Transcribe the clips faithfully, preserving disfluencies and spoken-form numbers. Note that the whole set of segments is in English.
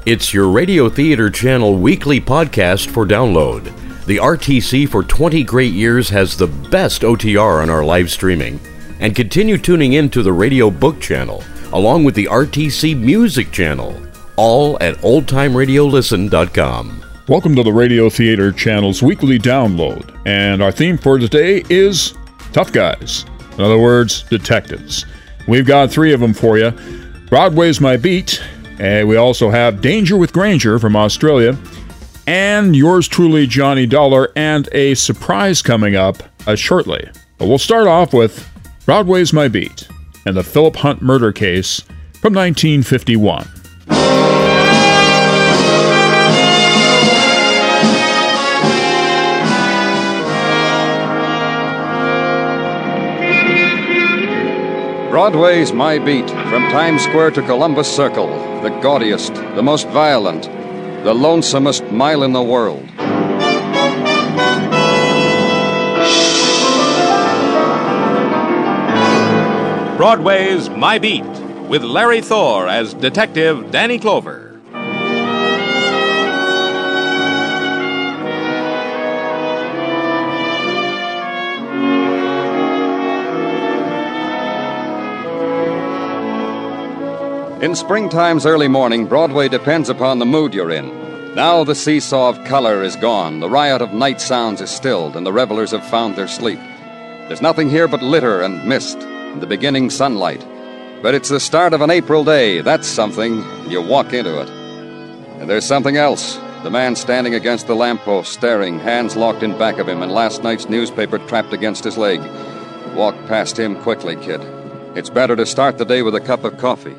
It's your Radio Theater Channel weekly podcast for download. The R T C for twenty great years has the best O T R on our live streaming. And continue tuning in to the Radio Book Channel, along with the R T C Music Channel, all at old time radio listen dot com. Welcome to the Radio Theater Channel's weekly download, and our theme for today is Tough Guys. In other words, detectives. We've got three of them for you. Broadway's My Beat, and we also have Danger with Granger from Australia, and yours truly, Johnny Dollar, and a surprise coming up uh, shortly. But we'll start off with Broadway's My Beat and the Philip Hunt murder case from nineteen fifty-one. Broadway's My Beat, from Times Square to Columbus Circle, the gaudiest, the most violent, the lonesomest mile in the world. Broadway's My Beat, with Larry Thor as Detective Danny Clover. In springtime's early morning, Broadway depends upon the mood you're in. Now the seesaw of color is gone, the riot of night sounds is stilled, and the revelers have found their sleep. There's nothing here but litter and mist and the beginning sunlight. But it's the start of an April day. That's something. You walk into it. And there's something else. The man standing against the lamppost, staring, hands locked in back of him, and last night's newspaper trapped against his leg. Walk past him quickly, kid. It's better to start the day with a cup of coffee.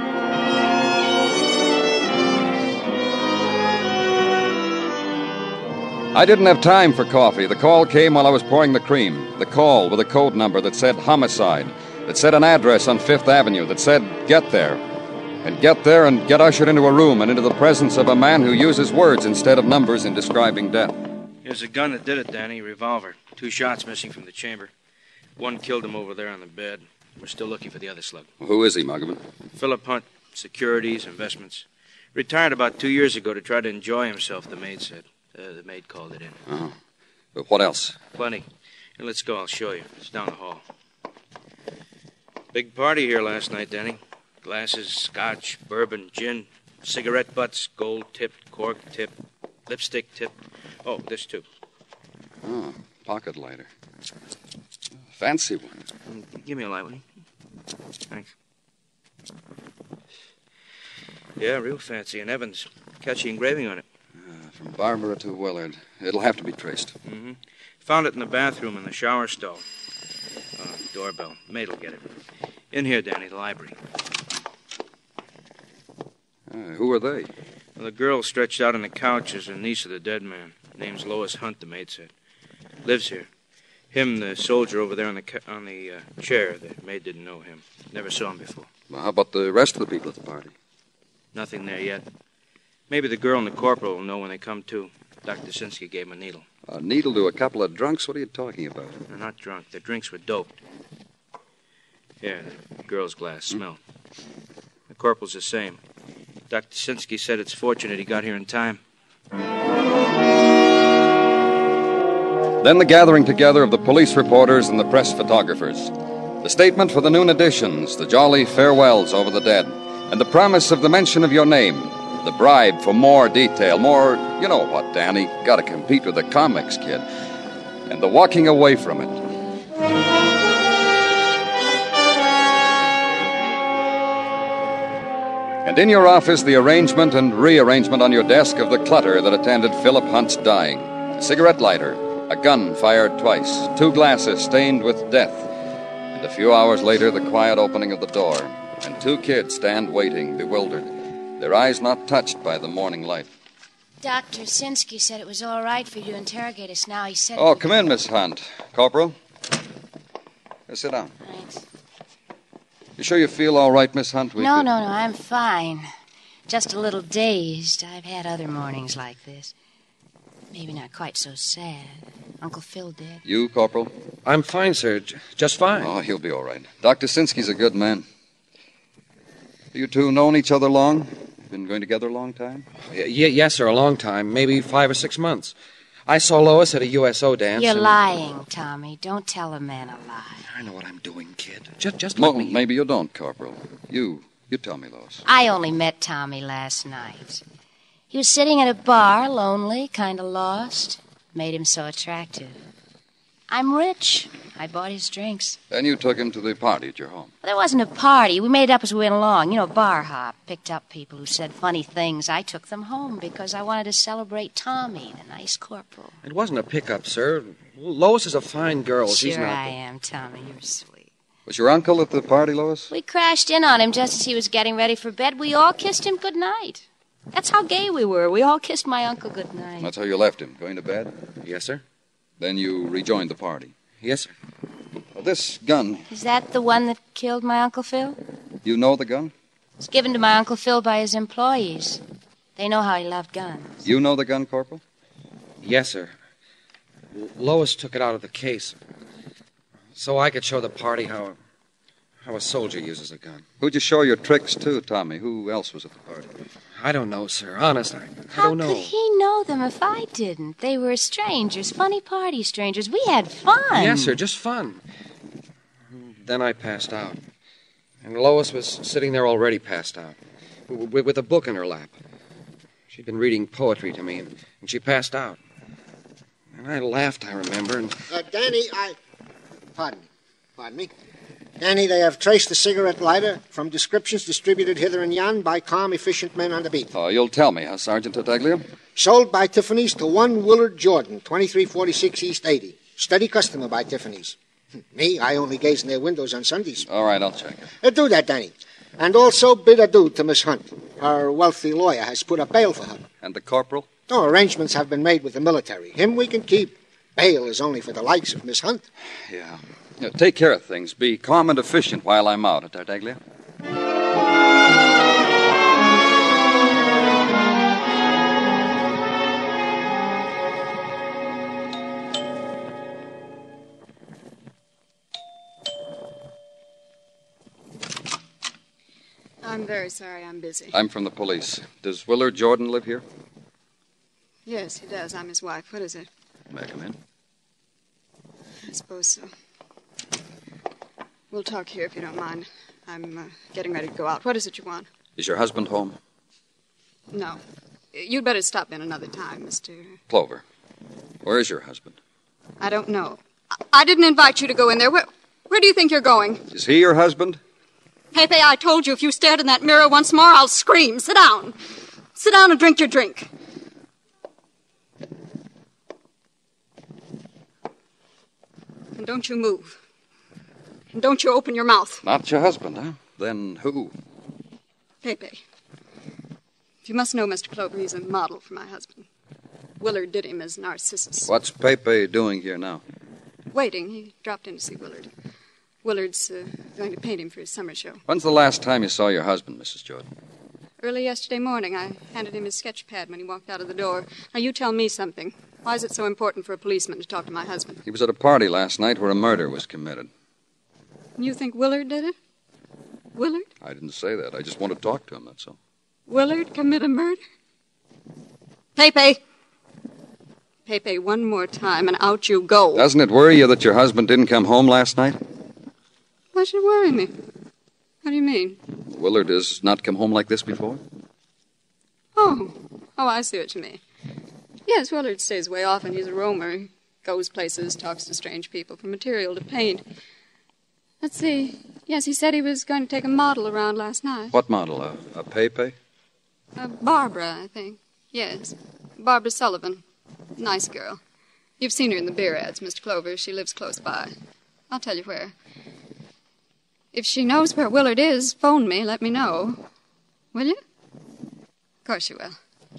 I didn't have time for coffee. The call came while I was pouring the cream. The call with a code number that said homicide, that said an address on Fifth Avenue, that said get there. And get there and get ushered into a room and into the presence of a man who uses words instead of numbers in describing death. Here's the gun that did it, Danny. Revolver. Two shots missing from the chamber. One killed him over there on the bed. We're still looking for the other slug. Who is he, Muggavan? Philip Hunt. Securities, investments. Retired about two years ago to try to enjoy himself, the maid said. Uh, the maid called it in. Oh. But what else? Plenty. Here, let's go. I'll show you. It's down the hall. Big party here last night, Danny. Glasses, scotch, bourbon, gin, cigarette butts, gold-tipped, cork-tipped, lipstick-tipped. Oh, this too. Oh, pocket lighter. Fancy one. Mm, give me a light, will you? Thanks. Yeah, real fancy. And Evans. Catchy engraving on it. From Barbara to Willard. It'll have to be traced. Mm-hmm. Found it in the bathroom in the shower stall. Uh, doorbell. Maid'll get it. In here, Danny, the library. Uh, who are they? Well, the girl stretched out on the couch is a niece of the dead man. Name's Lois Hunt, the maid said. Lives here. Him, the soldier over there on the ca- on the uh, chair. The maid didn't know him. Never saw him before. Well, how about the rest of the people at the party? Nothing there yet. Maybe the girl and the corporal will know when they come to. Doctor Sinsky gave him a needle. A needle to a couple of drunks? What are you talking about? They're not drunk. Their drinks were doped. Here, the girl's glass. Smell. The corporal's the same. Doctor Sinsky said it's fortunate he got here in time. Then the gathering together of the police reporters and the press photographers. The statement for the noon editions, the jolly farewells over the dead, and the promise of the mention of your name. The bribe for more detail, more, you know what, Danny, gotta compete with the comics, kid. And the walking away from it. And in your office, the arrangement and rearrangement on your desk of the clutter that attended Philip Hunt's dying. A cigarette lighter, a gun fired twice, two glasses stained with death. And a few hours later, the quiet opening of the door, and two kids stand waiting, bewildered. Their eyes not touched by the morning light. Doctor Sinsky said it was all right for you to interrogate us now. He said... Oh, come in, Miss Hunt. Corporal. Here, sit down. Thanks. You sure you feel all right, Miss Hunt? We no, could... no, no, I'm fine. Just a little dazed. I've had other mornings like this. Maybe not quite so sad. Uncle Phil dead. You, Corporal? I'm fine, sir. J- just fine. Oh, he'll be all right. Doctor Sinsky's a good man. You two known each other long? Been going together a long time? Y- y- yes, sir, a long time. Maybe five or six months. I saw Lois at a U S O dance. You're and... lying, Tommy. Don't tell a man a lie. I know what I'm doing, kid. Just, just let Well, me... maybe you don't, Corporal. You, you tell me, Lois. I only met Tommy last night. He was sitting at a bar, lonely, kind of lost. Made him so attractive. I'm rich. I bought his drinks. Then you took him to the party at your home. Well, there wasn't a party. We made it up as we went along. You know, bar hop. Picked up people who said funny things. I took them home because I wanted to celebrate Tommy, the nice corporal. It wasn't a pickup, sir. Lois is a fine girl. Sure She's not... I am, Tommy. You're sweet. Was your uncle at the party, Lois? We crashed in on him just as he was getting ready for bed. We all kissed him good night. That's how gay we were. We all kissed my uncle good night. That's how you left him, going to bed? Yes, sir. Then you rejoined the party. Yes, sir. Well, this gun, Is that the one that killed my Uncle Phil? you know the gun? It was given to my Uncle Phil by his employees. They know how he loved guns. You know the gun, Corporal? Yes, sir. L- Lois took it out of the case so I could show the party how, how a soldier uses a gun. Who'd you show your tricks to, Tommy? Who else was at the party? I don't know, sir. Honest, I, I How don't know. could he know them if I didn't? They were strangers, funny party strangers. We had fun. Yes, sir, just fun. Then I passed out. And Lois was sitting there already passed out, w- w- with a book in her lap. She'd been reading poetry to me, and, and she passed out. And I laughed, I remember, and... Uh, Danny, I... Pardon me. Pardon me. Danny, they have traced the cigarette lighter from descriptions distributed hither and yon by calm, efficient men on the beat. Oh, you'll tell me, huh, Sergeant Tartaglia? Sold by Tiffany's to one Willard Jordan, twenty-three forty-six East eighty. Steady customer by Tiffany's. Me, I only gaze in their windows on Sundays. All right, I'll check it. Uh, do that, Danny. And also bid adieu to Miss Hunt. Her wealthy lawyer has put up bail for her. And the corporal? No, arrangements have been made with the military. Him we can keep. Bail is only for the likes of Miss Hunt. Yeah. Yeah, take care of things. Be calm and efficient while I'm out, Tartaglia. I'm very sorry I'm busy. I'm from the police. Does Willard Jordan live here? Yes, he does. I'm his wife. What is it? May I come in? I suppose so. We'll talk here if you don't mind. I'm uh, getting ready to go out. What is it you want? Is your husband home? No. You'd better stop in another time, Mister Clover. Where is your husband? I don't know. I, I didn't invite you to go in there. Where, where do you think you're going? Is he your husband? Pepe, I told you if you stared in that mirror once more, I'll scream. Sit down. Sit down and drink your drink. And don't you move. And don't you open your mouth. Not your husband, huh? Then who? Pepe. You must know, Mister Clover, he's a model for my husband. Willard did him as Narcissus. What's Pepe doing here now? Waiting. He dropped in to see Willard. Willard's uh, going to paint him for his summer show. When's the last time you saw your husband, Missus Jordan? Early yesterday morning, I handed him his sketch pad when he walked out of the door. Now, you tell me something. Why is it so important for a policeman to talk to my husband? He was at a party last night where a murder was committed. You think Willard did it? Willard? I didn't say that. I just want to talk to him, that's all. Willard commit a murder? Pepe! Pepe, one more time and out you go. Doesn't it worry you that your husband didn't come home last night? Why should it worry me? What do you mean? Willard has not come home like this before? Oh. Oh, I see what you mean. Yes, Willard stays away often. He's a roamer. He goes places, talks to strange people for material to paint. Let's see. Yes, he said he was going to take a model around last night. What model? A, a Pepe? Uh, Barbara, I think. Yes. Barbara Sullivan. Nice girl. You've seen her in the beer ads, Mister Clover. She lives close by. I'll tell you where. If she knows where Willard is, phone me. Let me know. Will you? Of course you will.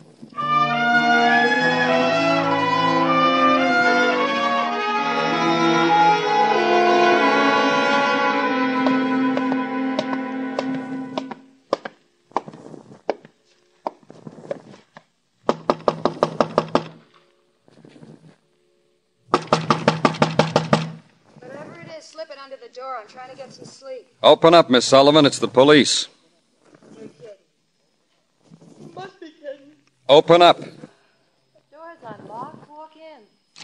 Slip it under the door. I'm trying to get some sleep. Open up, Miss Sullivan. It's the police. You're kidding. Open up. The door's unlocked. Walk in.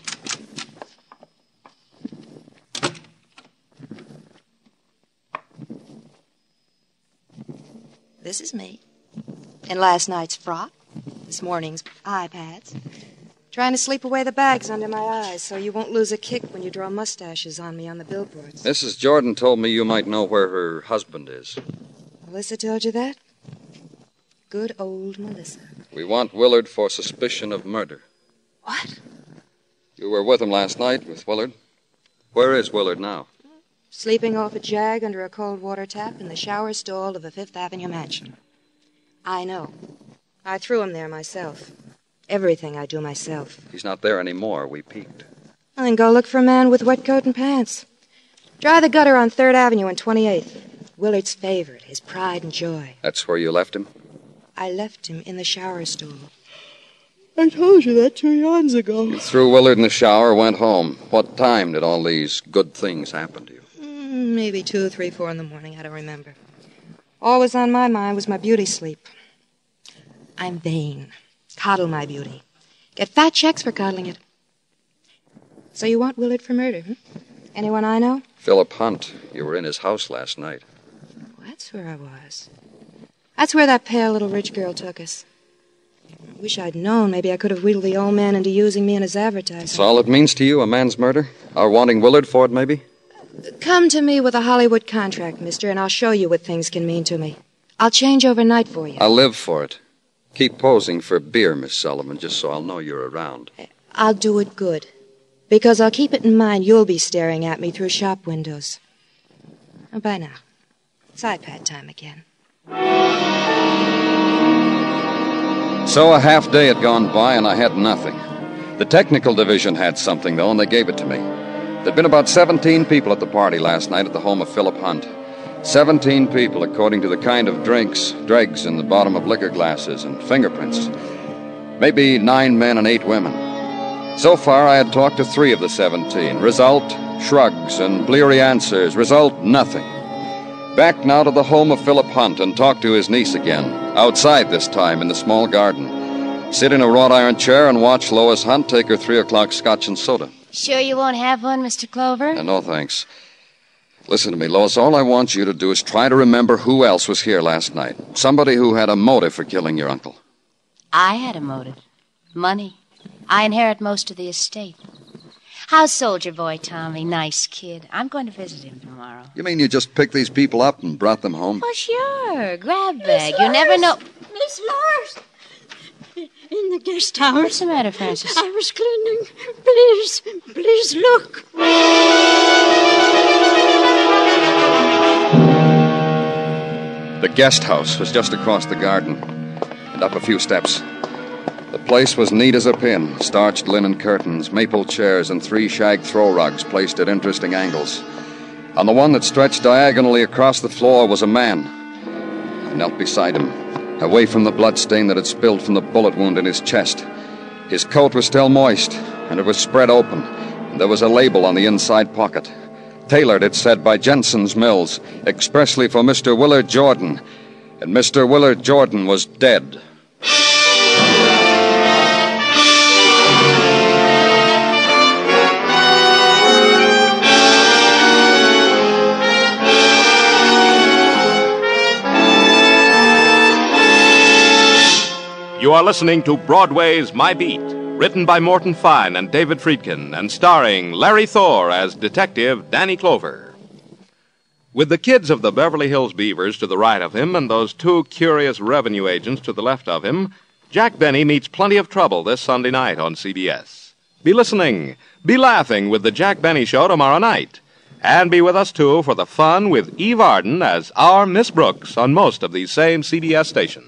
This is me. In last night's frock, this morning's iPads. Trying to sleep away the bags under my eyes so you won't lose a kick when you draw mustaches on me on the billboards. Missus Jordan told me you might know where her husband is. Melissa told you that? Good old Melissa. We want Willard for suspicion of murder. What? You were with him last night, with Willard. Where is Willard now? Sleeping off a jag under a cold water tap in the shower stall of a Fifth Avenue mansion. I know. I threw him there myself. Everything I do myself. He's not there anymore. We peeked. Well, then go look for a man with wet coat and pants. Dry the gutter on Third Avenue and twenty-eighth. Willard's favorite, his pride and joy. That's where you left him? I left him in the shower stall. I told you that two yards ago. You threw Willard in the shower, went home. What time did all these good things happen to you? Mm, maybe two, three, four in the morning. I don't remember. All was on my mind was my beauty sleep. I'm vain. Coddle my beauty. Get fat checks for coddling it. So you want Willard for murder, hmm? Anyone I know? Philip Hunt. You were in his house last night. Well, that's where I was. That's where that pale little rich girl took us. I wish I'd known. Maybe I could have wheedled the old man into using me in his advertising. That's all it means to you, a man's murder? Our wanting Willard for it, maybe? Come to me with a Hollywood contract, mister, and I'll show you what things can mean to me. I'll change overnight for you. I'll live for it. Keep posing for beer, Miss Sullivan, just so I'll know you're around. I'll do it good. Because I'll keep it in mind you'll be staring at me through shop windows. Oh, bye now. It's iPad time again. So a half day had gone by and I had nothing. The technical division had something, though, and they gave it to me. There'd been about seventeen people at the party last night at the home of Philip Hunt. Seventeen people, according to the kind of drinks, dregs in the bottom of liquor glasses, and fingerprints. Maybe nine men and eight women. So far, I had talked to three of the seventeen. Result, shrugs and bleary answers. Result, nothing. Back now to the home of Philip Hunt and talk to his niece again. Outside this time, in the small garden. Sit in a wrought iron chair and watch Lois Hunt take her three o'clock scotch and soda. Sure you won't have one, Mister Clover? Uh, no, thanks. Listen to me, Lois. All I want you to do is try to remember who else was here last night. Somebody who had a motive for killing your uncle. I had a motive. Money. I inherit most of the estate. How's Soldier Boy Tommy? Nice kid. I'm going to visit him tomorrow. You mean you just picked these people up and brought them home? Oh, sure. Grab bag. You never know. Miss Lars! In the guest house. What's the matter, Francis? I was cleaning. Please, please look. The guest house was just across the garden and up a few steps. The place was neat as a pin. Starched linen curtains, maple chairs, and three shag throw rugs placed at interesting angles. On the one that stretched diagonally across the floor was a man. I knelt beside him, away from the bloodstain that had spilled from the bullet wound in his chest. His coat was still moist, and it was spread open, and there was a label on the inside pocket. Tailored, it said, by Jensen's Mills, expressly for Mister Willard Jordan. And Mister Willard Jordan was dead. You are listening to Broadway's My Beat, written by Morton Fine and David Friedkin, and starring Larry Thor as Detective Danny Clover. With the kids of the Beverly Hills Beavers to the right of him and those two curious revenue agents to the left of him, Jack Benny meets plenty of trouble this Sunday night on C B S. Be listening, be laughing with the Jack Benny Show tomorrow night. And be with us, too, for the fun with Eve Arden as our Miss Brooks on most of these same C B S stations.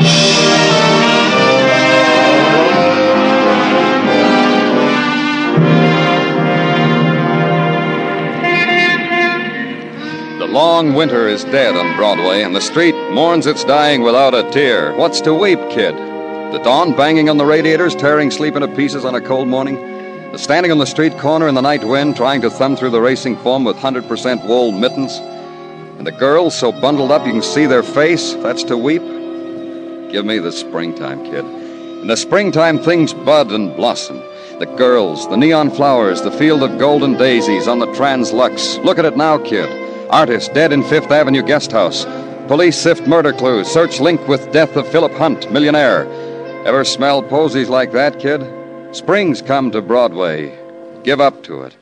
The long winter is dead on Broadway, and the street mourns its dying without a tear. What's to weep, kid? The dawn banging on the radiators, tearing sleep into pieces on a cold morning? The standing on the street corner in the night wind, trying to thumb through the racing foam with one hundred percent wool mittens? And the girls so bundled up you can see their face? That's to weep? Give me the springtime, kid. In the springtime, things bud and blossom. The girls, the neon flowers, the field of golden daisies on the Trans-Lux. Look at it now, kid. Artist dead in Fifth Avenue guest house. Police sift murder clues. Search link with death of Philip Hunt, millionaire. Ever smell posies like that, kid? Spring's come to Broadway. Give up to it.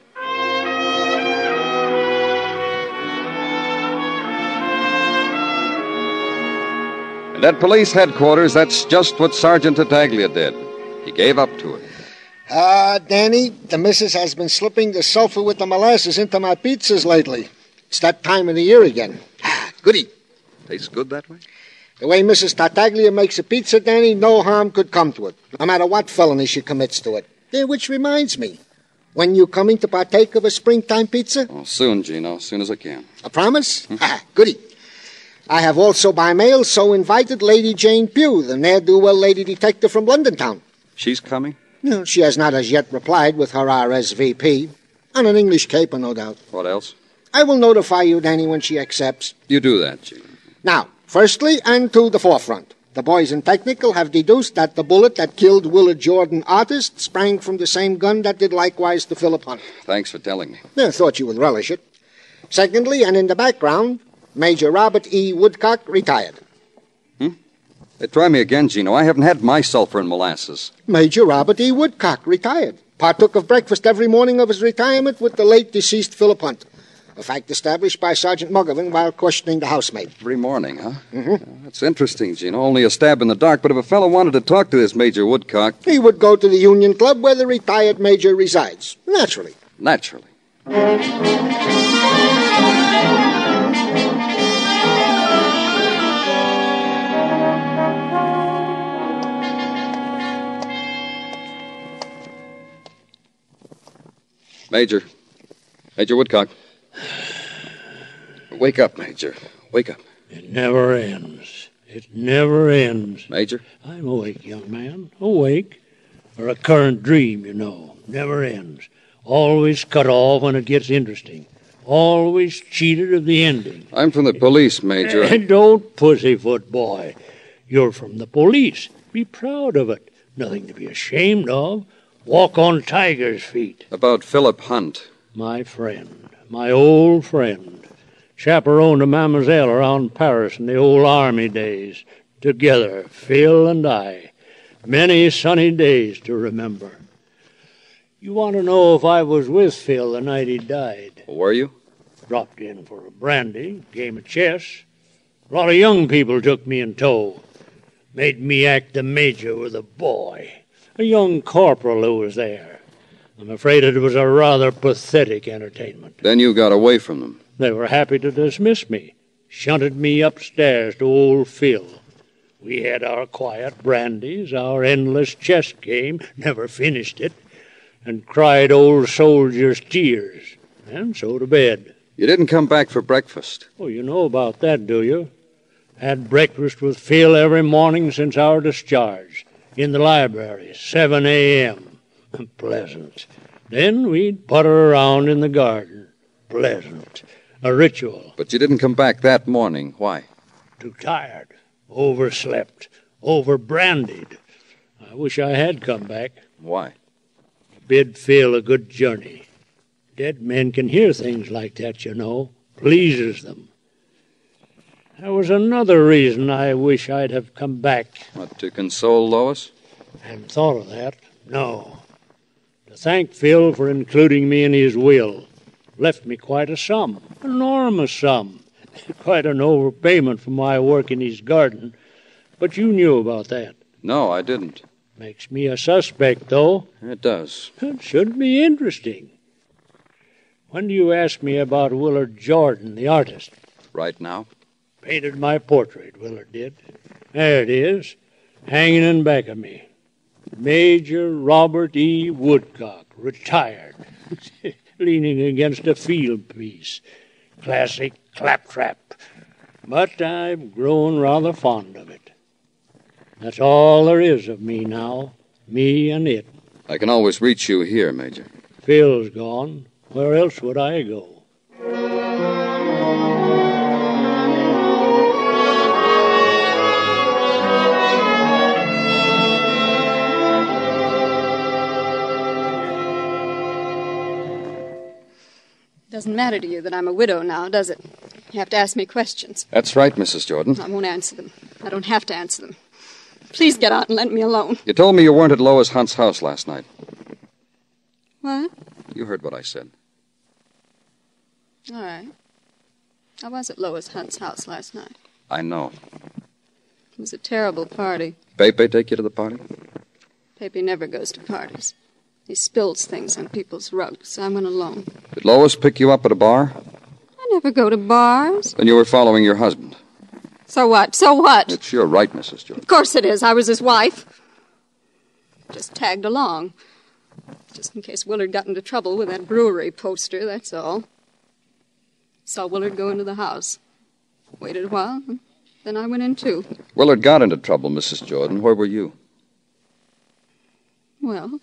And at police headquarters, that's just what Sergeant Tartaglia did. He gave up to it. Ah, uh, Danny, the missus has been slipping the sulfur with the molasses into my pizzas lately. It's that time of the year again. Goody. Tastes good that way? The way Missus Tartaglia makes a pizza, Danny, no harm could come to it, no matter what felony she commits to it. Eh, which reminds me, when you coming to partake of a springtime pizza? Oh, soon, Gino, as soon as I can. A promise? Hmm? Ah, goody. I have also by mail so invited Lady Jane Pugh, the ne'er-do-well lady detective from London town. She's coming? No, she has not as yet replied with her R S V P. On an English caper, no doubt. What else? I will notify you, Danny, when she accepts. You do that, Gino. Now, firstly, and to the forefront. The boys in technical have deduced that the bullet that killed Willard Jordan, artist, sprang from the same gun that did likewise to Philip Hunt. Thanks for telling me. I thought you would relish it. Secondly, and in the background, Major Robert E. Woodcock, retired. Hmm? Hey, try me again, Gino. I haven't had my sulfur and molasses. Major Robert E. Woodcock, retired. Partook of breakfast every morning of his retirement with the late deceased Philip Hunt. A fact established by Sergeant Muggavan while questioning the housemaid. Every morning, huh? Mm-hmm. Yeah, that's interesting, Gino. Only a stab in the dark, but if a fellow wanted to talk to this Major Woodcock... He would go to the Union Club where the retired major resides. Naturally. Naturally. Major. Major Woodcock. Wake up, Major. Wake up. It never ends. It never ends. Major? I'm awake, young man. Awake. A recurrent dream, you know. Never ends. Always cut off when it gets interesting. Always cheated of the ending. I'm from the police, Major. And don't pussyfoot, boy. You're from the police. Be proud of it. Nothing to be ashamed of. Walk on tiger's feet. About Philip Hunt. My friend. My old friend. Chaperoned a mademoiselle around Paris in the old army days. Together, Phil and I. Many sunny days to remember. You want to know if I was with Phil the night he died? Were you? Dropped in for a brandy, game of chess. A lot of young people took me in tow. Made me act the major with a boy. A young corporal who was there. I'm afraid it was a rather pathetic entertainment. Then you got away from them. They were happy to dismiss me. Shunted me upstairs to old Phil. We had our quiet brandies, our endless chess game, never finished it, and cried old soldiers' tears, and so to bed. You didn't come back for breakfast. Oh, you know about that, do you? Had breakfast with Phil every morning since our discharge. In the library, seven a.m. Pleasant. Then we'd putter around in the garden. Pleasant. A ritual. But you didn't come back that morning. Why? Too tired. Overslept. Overbrandied. I wish I had come back. Why? Bid Phil a good journey. Dead men can hear things like that, you know. Pleases them. There was another reason I wish I'd have come back. What, to console Lois? Hadn't thought of that. No. To thank Phil for including me in his will. Left me quite a sum. Enormous sum. Quite an overpayment for my work in his garden. But you knew about that. No, I didn't. Makes me a suspect, though. It does. It should be interesting. When do you ask me about Willard Jordan, the artist? Right now. Painted my portrait, Willard did. There it is, hanging in back of me. Major Robert E. Woodcock, retired, leaning against a field piece. Classic claptrap. But I've grown rather fond of it. That's all there is of me now, me and it. I can always reach you here, Major. Phil's gone. Where else would I go? Doesn't matter to you that I'm a widow now, does it? You have to ask me questions. That's right, Missus Jordan. I won't answer them. I don't have to answer them. Please get out and let me alone. You told me you weren't at Lois Hunt's house last night. What? You heard what I said. All right. I was at Lois Hunt's house last night. I know. It was a terrible party. Pepe take you to the party? Pepe never goes to parties. He spills things on people's rugs, so I went alone. Did Lois pick you up at a bar? I never go to bars. Then you were following your husband. So what? So what? It's your right, Missus Jordan. Of course it is. I was his wife. Just tagged along. Just in case Willard got into trouble with that brewery poster, that's all. Saw Willard go into the house. Waited a while, and then I went in too. Willard got into trouble, Missus Jordan. Where were you? Well...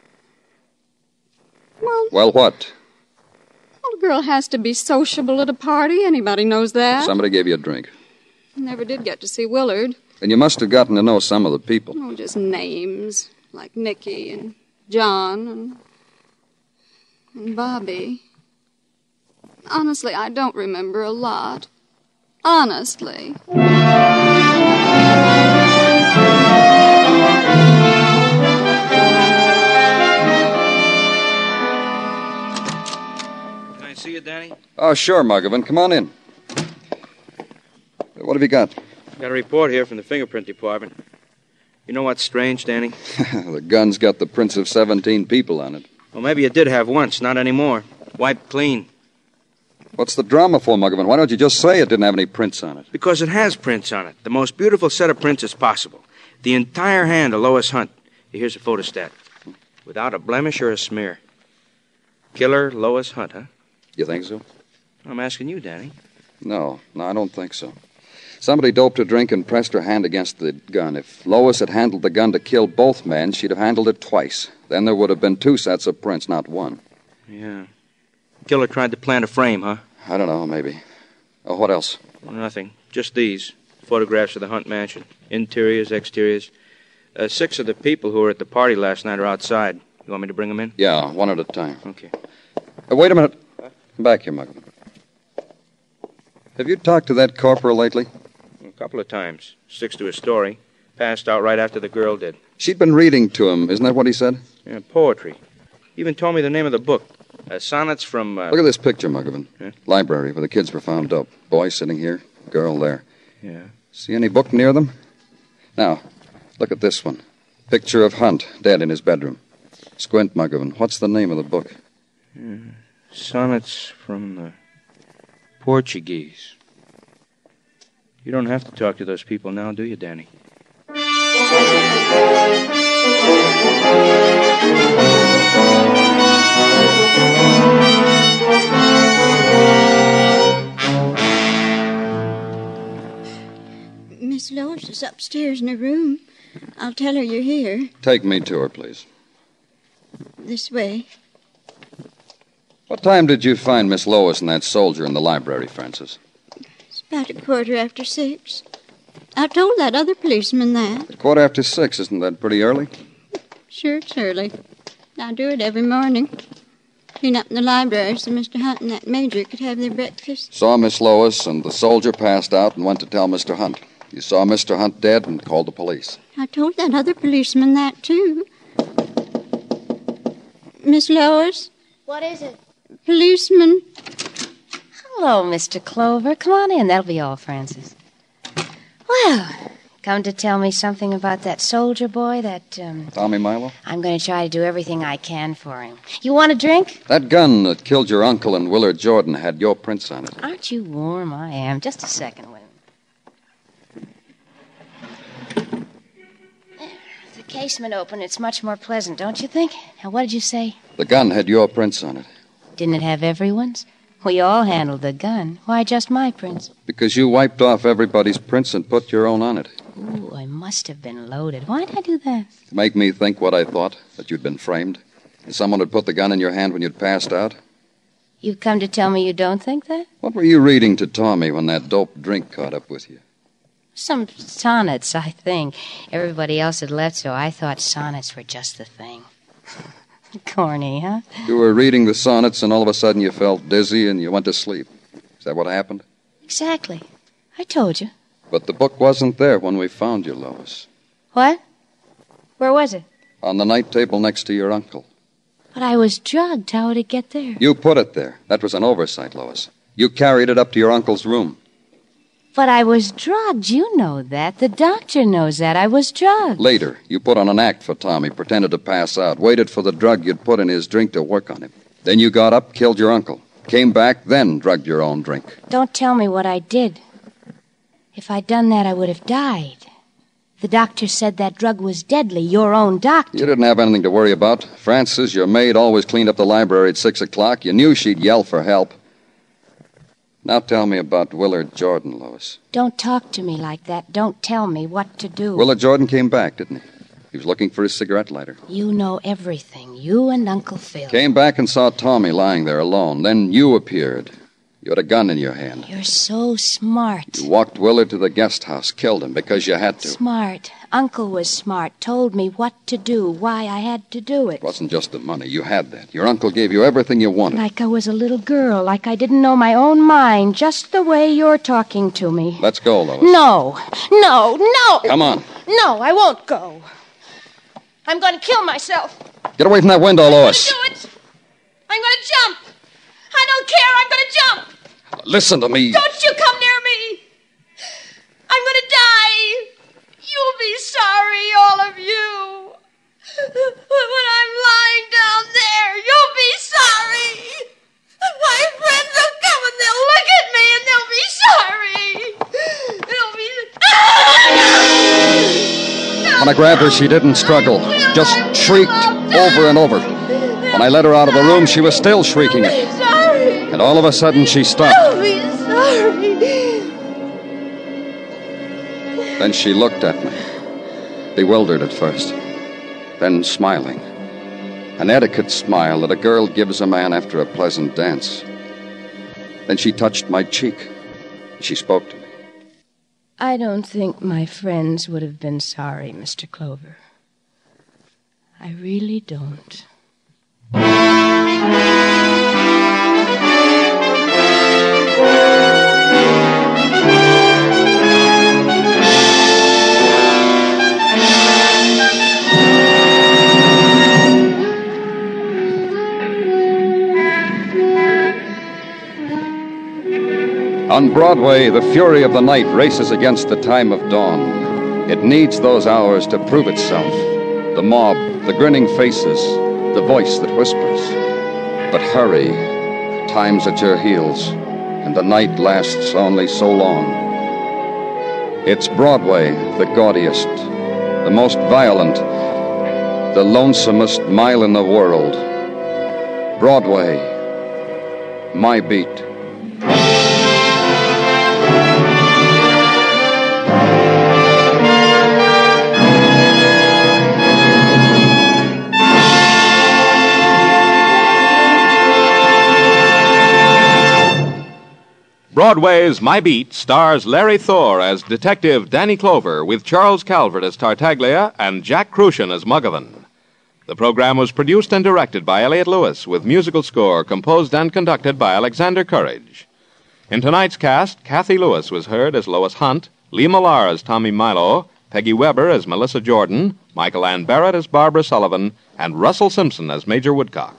Well... Well, what? Well, a girl has to be sociable at a party. Anybody knows that. Somebody gave you a drink. Never did get to see Willard. And you must have gotten to know some of the people. Oh, just names. Like Nicky and John and... and Bobby. Honestly, I don't remember a lot. Honestly. Can I see you, Danny? Oh, sure, Muggavan. Come on in. What have you got? Got a report here from the fingerprint department. You know what's strange, Danny? The gun's got the prints of seventeen people on it. Well, maybe it did have once, not anymore. Wiped clean. What's the drama for, Muggavan? Why don't you just say it didn't have any prints on it? Because it has prints on it. The most beautiful set of prints as possible. The entire hand of Lois Hunt. Here's a photostat. Without a blemish or a smear. Killer Lois Hunt, huh? You think so? I'm asking you, Danny. No, no, I don't think so. Somebody doped a drink and pressed her hand against the gun. If Lois had handled the gun to kill both men, she'd have handled it twice. Then there would have been two sets of prints, not one. Yeah. Killer tried to plant a frame, huh? I don't know, maybe. Oh, what else? Well, nothing. Just these. Photographs of the Hunt mansion. Interiors, exteriors. Uh, six of the people who were at the party last night are outside. You want me to bring them in? Yeah, one at a time. Okay. Uh, wait a minute. Come back here, Muggavan. Have you talked to that corporal lately? A couple of times. Sticks to his story. Passed out right after the girl did. She'd been reading to him. Isn't that what he said? Yeah, poetry. Even told me the name of the book. Uh, sonnets from... Uh... Look at this picture, Muggavan. Yeah? Library where the kids were found up. Boy sitting here, girl there. Yeah. See any book near them? Now, look at this one. Picture of Hunt, dead in his bedroom. Squint, Muggavan. What's the name of the book? Yeah. Sonnets from the Portuguese. You don't have to talk to those people now, do you, Danny? Miss Lois is upstairs in her room. I'll tell her you're here. Take me to her, please. This way. What time did you find Miss Lois and that soldier in the library, Francis? It's about a quarter after six. I told that other policeman that. A quarter after six. Isn't that pretty early? Sure, it's early. I do it every morning. Clean up in the library so Mister Hunt and that major could have their breakfast. Saw Miss Lois, and the soldier passed out and went to tell Mister Hunt. You saw Mister Hunt dead and called the police. I told that other policeman that, too. Miss Lois? What is it? Policeman. Hello, Mister Clover. Come on in. That'll be all, Francis. Well, come to tell me something about that soldier boy, that, um... Tommy Milo? I'm going to try to do everything I can for him. You want a drink? That gun that killed your uncle and Willard Jordan had your prints on it. Aren't you warm? I am. Just a second, wait. With the casement open, it's much more pleasant, don't you think? Now, what did you say? The gun had your prints on it. Didn't it have everyone's? We all handled the gun. Why just my prints? Because you wiped off everybody's prints and put your own on it. Ooh, I must have been loaded. Why did I do that? To make me think what I thought, that you'd been framed. And someone had put the gun in your hand when you'd passed out. You've come to tell me you don't think that? What were you reading to Tommy when that dope drink caught up with you? Some sonnets, I think. Everybody else had left, so I thought sonnets were just the thing. Corny, huh? You were reading the sonnets, and all of a sudden you felt dizzy and you went to sleep. Is that what happened? Exactly. I told you. But the book wasn't there when we found you, Lois. What? Where was it? On the night table next to your uncle. But I was drugged. How would it get there? You put it there. That was an oversight, Lois. You carried it up to your uncle's room. But I was drugged. You know that. The doctor knows that. I was drugged. Later, you put on an act for Tommy, pretended to pass out, waited for the drug you'd put in his drink to work on him. Then you got up, killed your uncle. Came back, then drugged your own drink. Don't tell me what I did. If I'd done that, I would have died. The doctor said that drug was deadly. Your own doctor. You didn't have anything to worry about. Frances, your maid, always cleaned up the library at six o'clock. You knew she'd yell for help. Now tell me about Willard Jordan, Lois. Don't talk to me like that. Don't tell me what to do. Willard Jordan came back, didn't he? He was looking for his cigarette lighter. You know everything. You and Uncle Phil. Came back and saw Tommy lying there alone. Then you appeared. You had a gun in your hand. You're so smart. You walked Willard to the guest house, killed him because you had to. Smart. Uncle was smart. Told me what to do, why I had to do it. It wasn't just the money. You had that. Your uncle gave you everything you wanted. Like I was a little girl, like I didn't know my own mind, just the way you're talking to me. Let's go, Lois. No, no, no. Come on. No, I won't go. I'm going to kill myself. Get away from that window, Lois. I'm going to do it. I'm going to jump. I don't care. I'm going to jump. Listen to me. Don't you come near me. I'm going to die. You'll be sorry, all of you. When I'm lying down there, you'll be sorry. My friends will come and they'll look at me and they'll be sorry. They'll be... When I grabbed her, she didn't struggle. Just shrieked over and over. When I let her out of the room, she was still shrieking it. And all of a sudden, she stopped. I'll be sorry. Then she looked at me, bewildered at first, then smiling. An etiquette smile that a girl gives a man after a pleasant dance. Then she touched my cheek. She spoke to me. I don't think my friends would have been sorry, Mister Clover. I really don't. On Broadway, the fury of the night races against the time of dawn. It needs those hours to prove itself. The mob, the grinning faces, the voice that whispers. But hurry, time's at your heels, and the night lasts only so long. It's Broadway, the gaudiest, the most violent, the lonesomest mile in the world. Broadway, my beat. Broadway's My Beat stars Larry Thor as Detective Danny Clover with Charles Calvert as Tartaglia and Jack Crucian as Muggavan. The program was produced and directed by Elliott Lewis with musical score composed and conducted by Alexander Courage. In tonight's cast, Kathy Lewis was heard as Lois Hunt, Lee Millar as Tommy Milo, Peggy Weber as Melissa Jordan, Michael Ann Barrett as Barbara Sullivan, and Russell Simpson as Major Woodcock.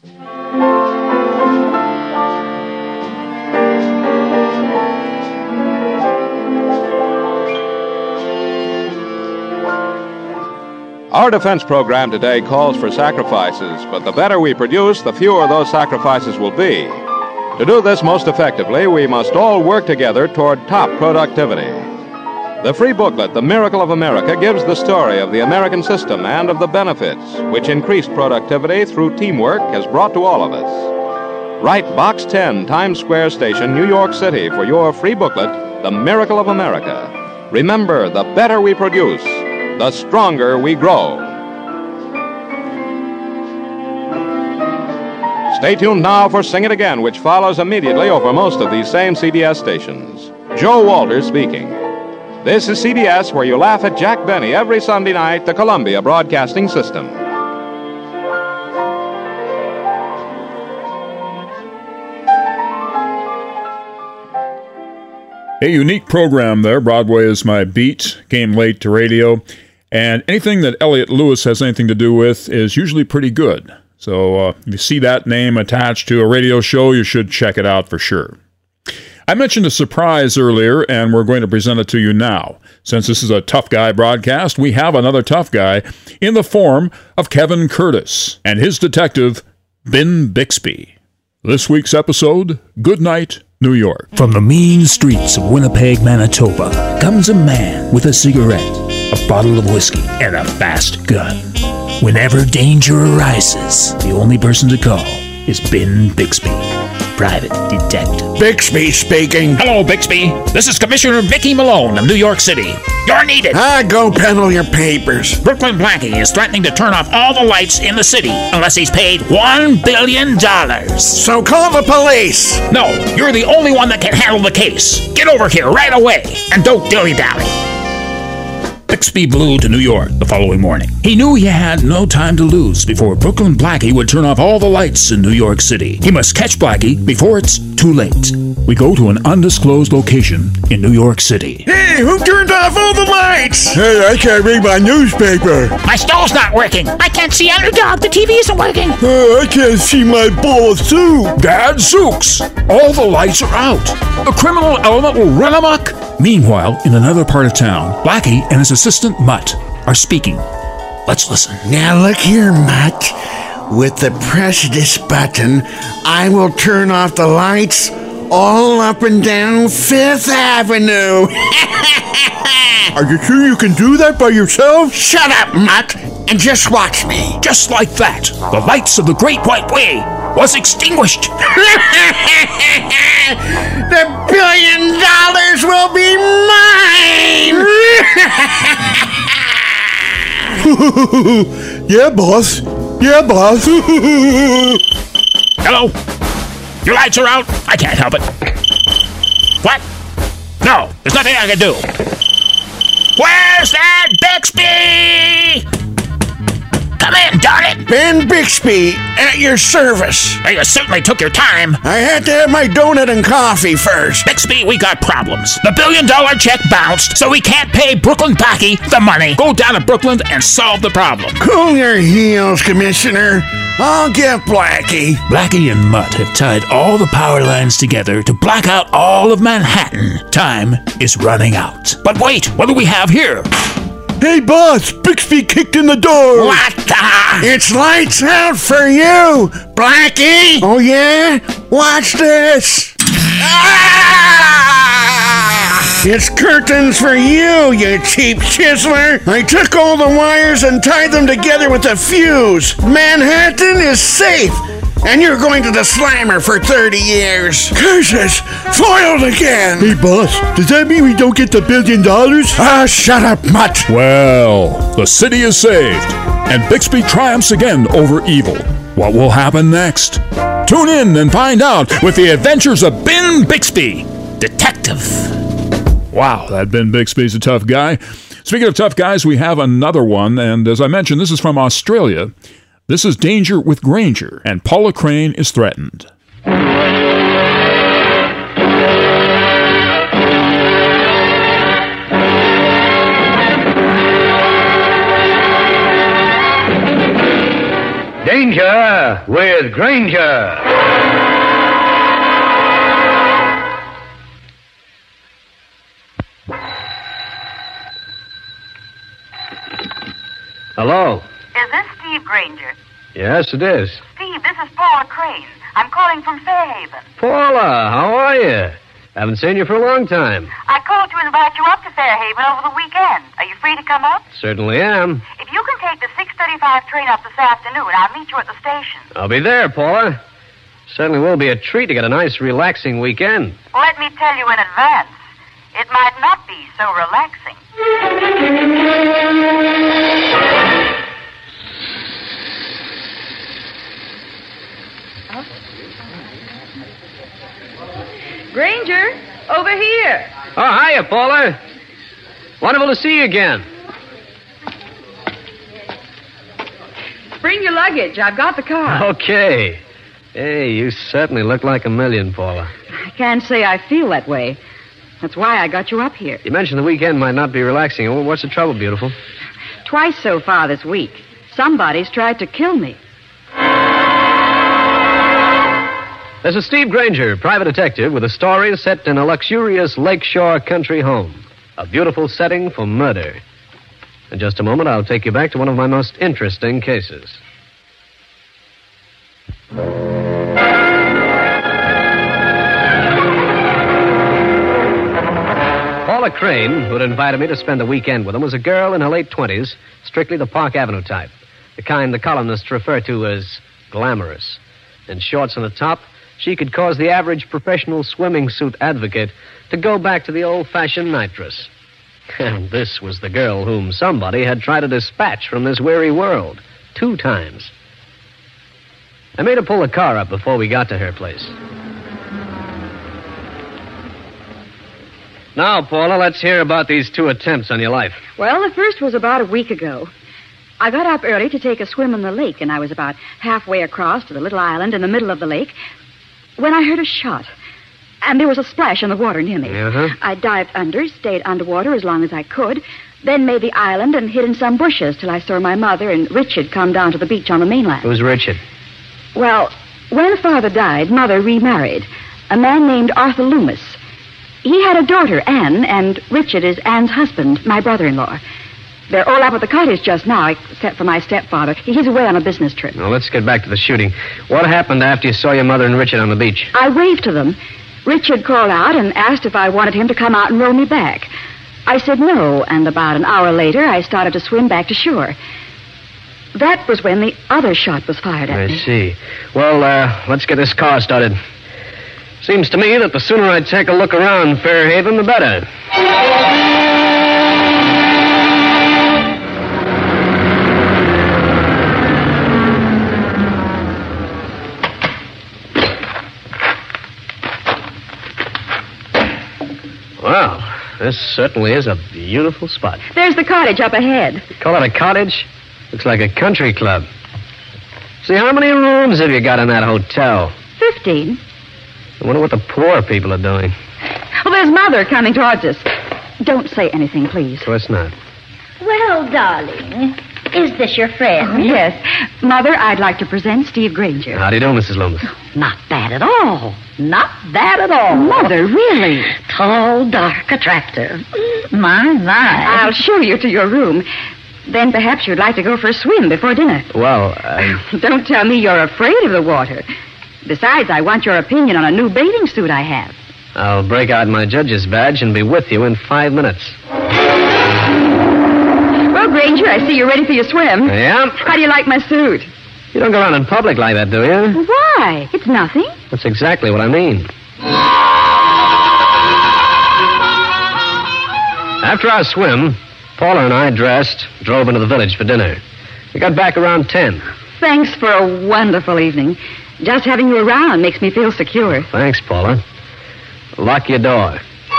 Our defense program today calls for sacrifices, but the better we produce, the fewer those sacrifices will be. To do this most effectively, we must all work together toward top productivity. The free booklet, The Miracle of America, gives the story of the American system and of the benefits which increased productivity through teamwork has brought to all of us. Write Box ten, Times Square Station, New York City for your free booklet, The Miracle of America. Remember, the better we produce, the stronger we grow. Stay tuned now for Sing It Again, which follows immediately over most of these same C B S stations. Joe Walters speaking. This is C B S, where you laugh at Jack Benny every Sunday night, the Columbia Broadcasting System. A unique program there. Broadway is my beat. Came late to radio. And anything that Elliot Lewis has anything to do with is usually pretty good. So uh, if you see that name attached to a radio show, you should check it out for sure. I mentioned a surprise earlier, and we're going to present it to you now. Since this is a tough guy broadcast, we have another tough guy in the form of Kevin Curtis and his detective, Ben Bixby. This week's episode, Good Night, New York. From the mean streets of Winnipeg, Manitoba, comes a man with a cigarette, a bottle of whiskey, and a fast gun. Whenever danger arises, the only person to call is Ben Bixby, private detective. Bixby speaking. Hello, Bixby. This is Commissioner Vicky Malone of New York City. You're needed. Ah, go peddle your papers. Brooklyn Blackie is threatening to turn off all the lights in the city unless he's paid one billion dollars. So call the police. No, you're the only one that can handle the case. Get over here right away, and don't dilly-dally. Bixby blew to New York the following morning. He knew he had no time to lose before Brooklyn Blackie would turn off all the lights in New York City. He must catch Blackie before it's too late. We go to an undisclosed location in New York City. Hey, who turned off all the lights? Hey, I can't read my newspaper. My stove's not working. I can't see Underdog. The T V isn't working. Uh, I can't see my bowl of soup. Gadzooks! All the lights are out. The criminal element will run amok. Meanwhile, in another part of town, Blackie and his assistant, Mutt, are speaking. Let's listen. Now look here, Mutt. With the press this button, I will turn off the lights all up and down Fifth Avenue. Are you sure you can do that by yourself? Shut up, Mutt, and just watch me. Just like that, the lights of the Great White Way was extinguished. The billion dollars will be mine! Yeah, boss. Yeah, boss. Hello? Your lights are out? I can't help it. What? No, there's nothing I can do. Where's that Bixby? Come in, darn it! Ben Bixby, at your service. Well, you certainly took your time. I had to have my donut and coffee first. Bixby, we got problems. The billion-dollar check bounced, so we can't pay Brooklyn Blackie the money. Go down to Brooklyn and solve the problem. Cool your heels, Commissioner. I'll get Blackie. Blackie and Mutt have tied all the power lines together to black out all of Manhattan. Time is running out. But wait, what do we have here? Hey, boss, Bixby kicked in the door. What the? It's lights out for you, Blackie. Oh, yeah? Watch this. Ah! It's curtains for you, you cheap chiseler. I took all the wires and tied them together with a fuse. Manhattan is safe. And you're going to the slammer for thirty years. Curses! Foiled again! Hey, boss, does that mean we don't get the billion dollars? Ah, shut up, Mutt! Well, the city is saved, and Bixby triumphs again over evil. What will happen next? Tune in and find out with the adventures of Ben Bixby, detective. Wow, that Ben Bixby's a tough guy. Speaking of tough guys, we have another one, and as I mentioned, this is from Australia. This is Danger with Granger, and Paula Crane is threatened. Danger with Granger. Hello. Is this Steve Granger? Yes, it is. Steve, this is Paula Crane. I'm calling from Fairhaven. Paula, how are you? Haven't seen you for a long time. I called to invite you up to Fairhaven over the weekend. Are you free to come up? Certainly am. If you can take the six thirty-five train up this afternoon, I'll meet you at the station. I'll be there, Paula. Certainly will be a treat to get a nice, relaxing weekend. Let me tell you in advance, it might not be so relaxing. Granger, over here. Oh, hiya, Paula. Wonderful to see you again. Bring your luggage. I've got the car. Okay. Hey, you certainly look like a million, Paula. I can't say I feel that way. That's why I got you up here. You mentioned the weekend might not be relaxing. Well, what's the trouble, beautiful? Twice so far this week, somebody's tried to kill me. This is Steve Granger, private detective, with a story set in a luxurious lakeshore country home. A beautiful setting for murder. In just a moment, I'll take you back to one of my most interesting cases. Paula Crane, who had invited me to spend the weekend with him, was a girl in her late twenties, strictly the Park Avenue type. The kind the columnists refer to as glamorous. In shorts on the top, she could cause the average professional swimming suit advocate to go back to the old-fashioned nightdress. And this was the girl whom somebody had tried to dispatch from this weary world. Two times. I made her pull the car up before we got to her place. Now, Paula, let's hear about these two attempts on your life. Well, the first was about a week ago. I got up early to take a swim in the lake, and I was about halfway across to the little island in the middle of the lake when I heard a shot. And there was a splash in the water near me. Uh-huh. I dived under, stayed underwater as long as I could, then made the island and hid in some bushes till I saw my mother and Richard come down to the beach on the mainland. Who's Richard? Well, when Father died, Mother remarried. A man named Arthur Loomis. He had a daughter, Anne, and Richard is Anne's husband, my brother-in-law. They're all up at the cottage just now, except for my stepfather. He's away on a business trip. Now, let's get back to the shooting. What happened after you saw your mother and Richard on the beach? I waved to them. Richard called out and asked if I wanted him to come out and row me back. I said no, and about an hour later, I started to swim back to shore. That was when the other shot was fired at I me. see. Well, uh, let's get this car started. Seems to me that the sooner I take a look around Fairhaven, the better. Well, this certainly is a beautiful spot. There's the cottage up ahead. Call it a cottage? Looks like a country club. See, how many rooms have you got in that hotel? Fifteen. I wonder what the poor people are doing. Well, there's Mother coming towards us. Don't say anything, please. Of course not. Well, darling, is this your friend? Oh, yes. Mother, I'd like to present Steve Granger. How do you do, Missus Loomis? Not bad at all. Not bad at all. Mother, really? Tall, dark, attractive. My, my. I'll show you to your room. Then perhaps you'd like to go for a swim before dinner. Well, I... Don't tell me you're afraid of the water. Besides, I want your opinion on a new bathing suit I have. I'll break out my judge's badge and be with you in five minutes. Well, Granger, I see you're ready for your swim. Yeah? How do you like my suit? You don't go around in public like that, do you? Why? It's nothing. That's exactly what I mean. After our swim, Paula and I dressed, drove into the village for dinner. We got back around ten. Thanks for a wonderful evening. Just having you around makes me feel secure. Thanks, Paula. Lock your door.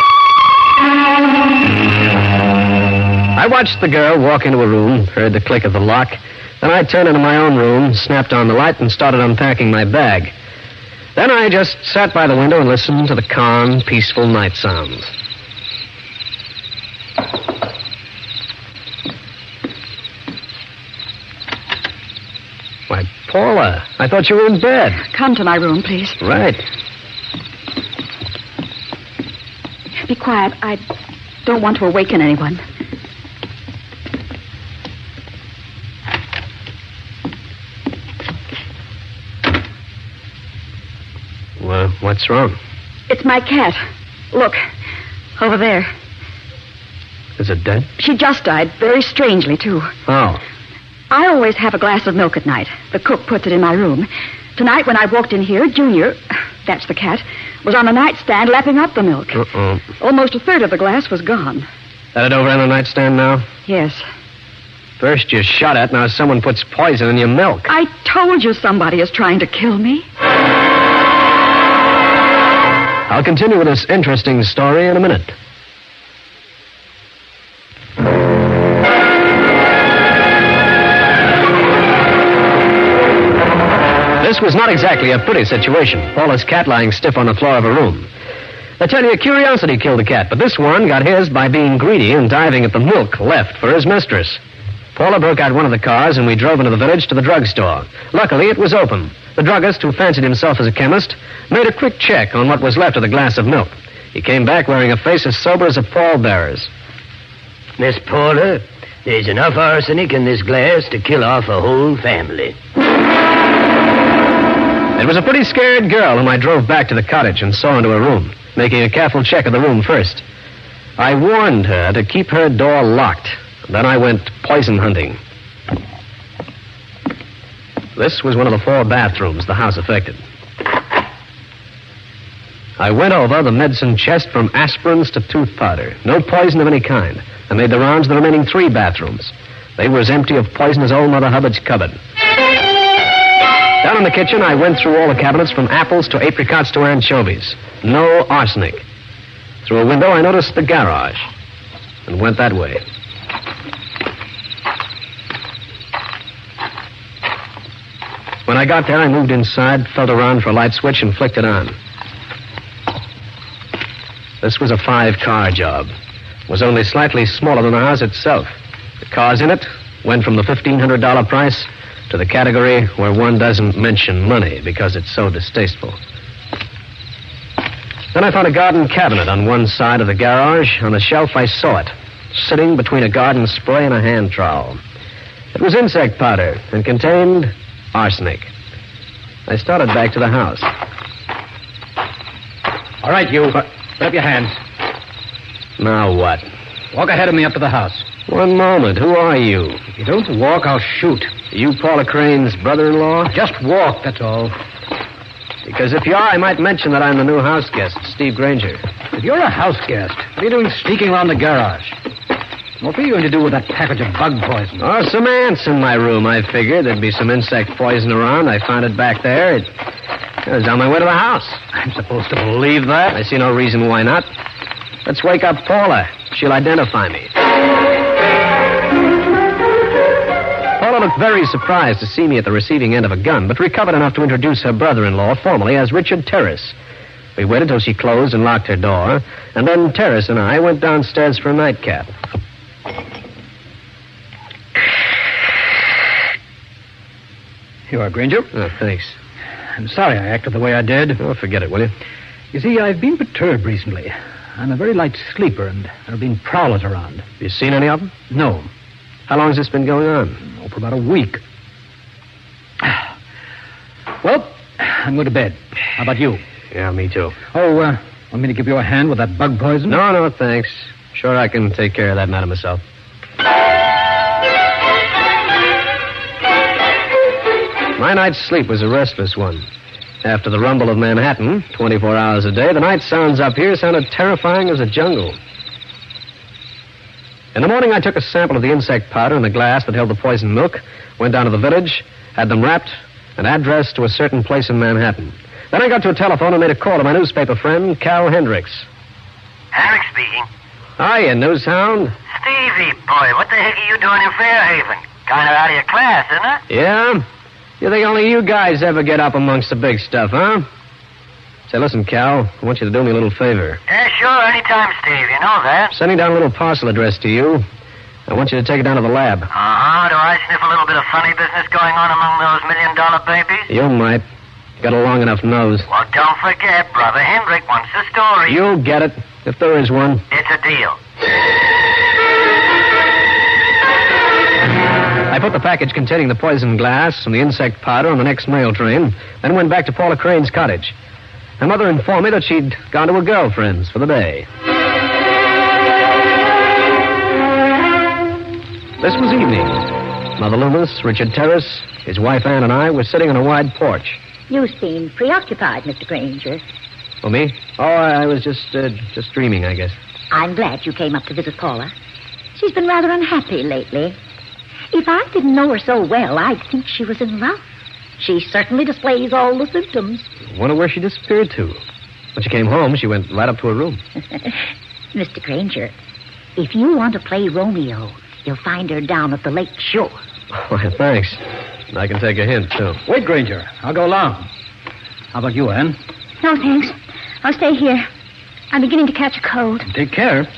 I watched the girl walk into a room, heard the click of the lock. Then I turned into my own room, snapped on the light, and started unpacking my bag. Then I just sat by the window and listened to the calm, peaceful night sounds. Why, Paula, I thought you were in bed. Come to my room, please. Right. Be quiet. I don't want to awaken anyone. Well, what's wrong? It's my cat. Look, over there. Is it dead? She just died, very strangely, too. Oh. I always have a glass of milk at night. The cook puts it in my room. Tonight, when I walked in here, Junior, that's the cat, was on the nightstand lapping up the milk. Uh-oh. Almost a third of the glass was gone. That it over on the nightstand now? Yes. First you're shot at, now someone puts poison in your milk. I told you somebody is trying to kill me. I'll continue with this interesting story in a minute. This was not exactly a pretty situation. Paula's cat lying stiff on the floor of her room. They tell you curiosity killed the cat, but this one got his by being greedy and diving at the milk left for his mistress. Paula broke out one of the cars, and we drove into the village to the drugstore. Luckily, it was open. The druggist, who fancied himself as a chemist, made a quick check on what was left of the glass of milk. He came back wearing a face as sober as a pallbearer's. Miss Paula, there's enough arsenic in this glass to kill off a whole family. It was a pretty scared girl whom I drove back to the cottage and saw into her room, making a careful check of the room first. I warned her to keep her door locked. Then I went poison hunting. This was one of the four bathrooms the house affected. I went over the medicine chest from aspirins to tooth powder. No poison of any kind. I made the rounds of the remaining three bathrooms. They were as empty of poison as old Mother Hubbard's cupboard. Down in the kitchen, I went through all the cabinets from apples to apricots to anchovies. No arsenic. Through a window, I noticed the garage and went that way. When I got there, I moved inside, felt around for a light switch, and flicked it on. This was a five-car job. It was only slightly smaller than the house itself. The cars in it went from the fifteen hundred dollars price to the category where one doesn't mention money because it's so distasteful. Then I found a garden cabinet on one side of the garage. On the shelf, I saw it, sitting between a garden spray and a hand trowel. It was insect powder and contained arsenic. I started back to the house. All right, you. Put up your hands. Now what? Walk ahead of me up to the house. One moment. Who are you? If you don't walk, I'll shoot. Are you Paula Crane's brother-in-law? Just walk, that's all. Because if you are, I might mention that I'm the new house guest, Steve Granger. If you're a house guest, what are you doing sneaking around the garage? What were you going to do with that package of bug poison? Oh, some ants in my room. I figured there'd be some insect poison around. I found it back there. It, it was on my way to the house. I'm supposed to believe that? I see no reason why not. Let's wake up Paula. She'll identify me. Paula looked very surprised to see me at the receiving end of a gun, but recovered enough to introduce her brother-in-law formally as Richard Terrace. We waited till she closed and locked her door, and then Terrace and I went downstairs for a nightcap. You are Granger? Oh, thanks. I'm sorry I acted the way I did. Oh, forget it, will you? You see, I've been perturbed recently. I'm a very light sleeper, and there have been prowlers around. Have you seen any of them? No. How long has this been going on? Oh, for about a week. Well, I'm going to bed. How about you? Yeah, me too. Oh, uh, want me to give you a hand with that bug poison? No, no, thanks. Sure, I can take care of that matter myself. My night's sleep was a restless one. After the rumble of Manhattan, twenty-four hours a day, the night sounds up here sounded terrifying as a jungle. In the morning, I took a sample of the insect powder in the glass that held the poisoned milk, went down to the village, had them wrapped, and addressed to a certain place in Manhattan. Then I got to a telephone and made a call to my newspaper friend, Cal Hendricks. Hendricks speaking. Hiya, Newshound. Stevie, boy, what the heck are you doing in Fairhaven? Kind of out of your class, isn't it? Yeah? You think only you guys ever get up amongst the big stuff, huh? Say, listen, Cal, I want you to do me a little favor. Yeah, sure, anytime, Steve, you know that. Sending down a little parcel address to you. I want you to take it down to the lab. Uh-huh, do I sniff a little bit of funny business going on among those million-dollar babies? You might. Got a long enough nose. Well, don't forget, Brother Hendrick wants the story. You'll get it, if there is one. It's a deal. I put the package containing the poison glass and the insect powder on the next mail train, then went back to Paula Crane's cottage. Her mother informed me that she'd gone to her girlfriend's for the day. This was evening. Mother Loomis, Richard Terrace, his wife Ann, and I were sitting on a wide porch. You seem preoccupied, Mister Granger. Oh, me? Oh, I was just, uh, just dreaming, I guess. I'm glad you came up to visit Paula. She's been rather unhappy lately. If I didn't know her so well, I'd think she was in love. She certainly displays all the symptoms. I wonder where she disappeared to. When she came home, she went right up to her room. Mister Granger, if you want to play Romeo, you'll find her down at the lake shore. Oh, thanks. I can take a hint, too. Wait, Granger. I'll go along. How about you, Ann? No, thanks. I'll stay here. I'm beginning to catch a cold. Take care.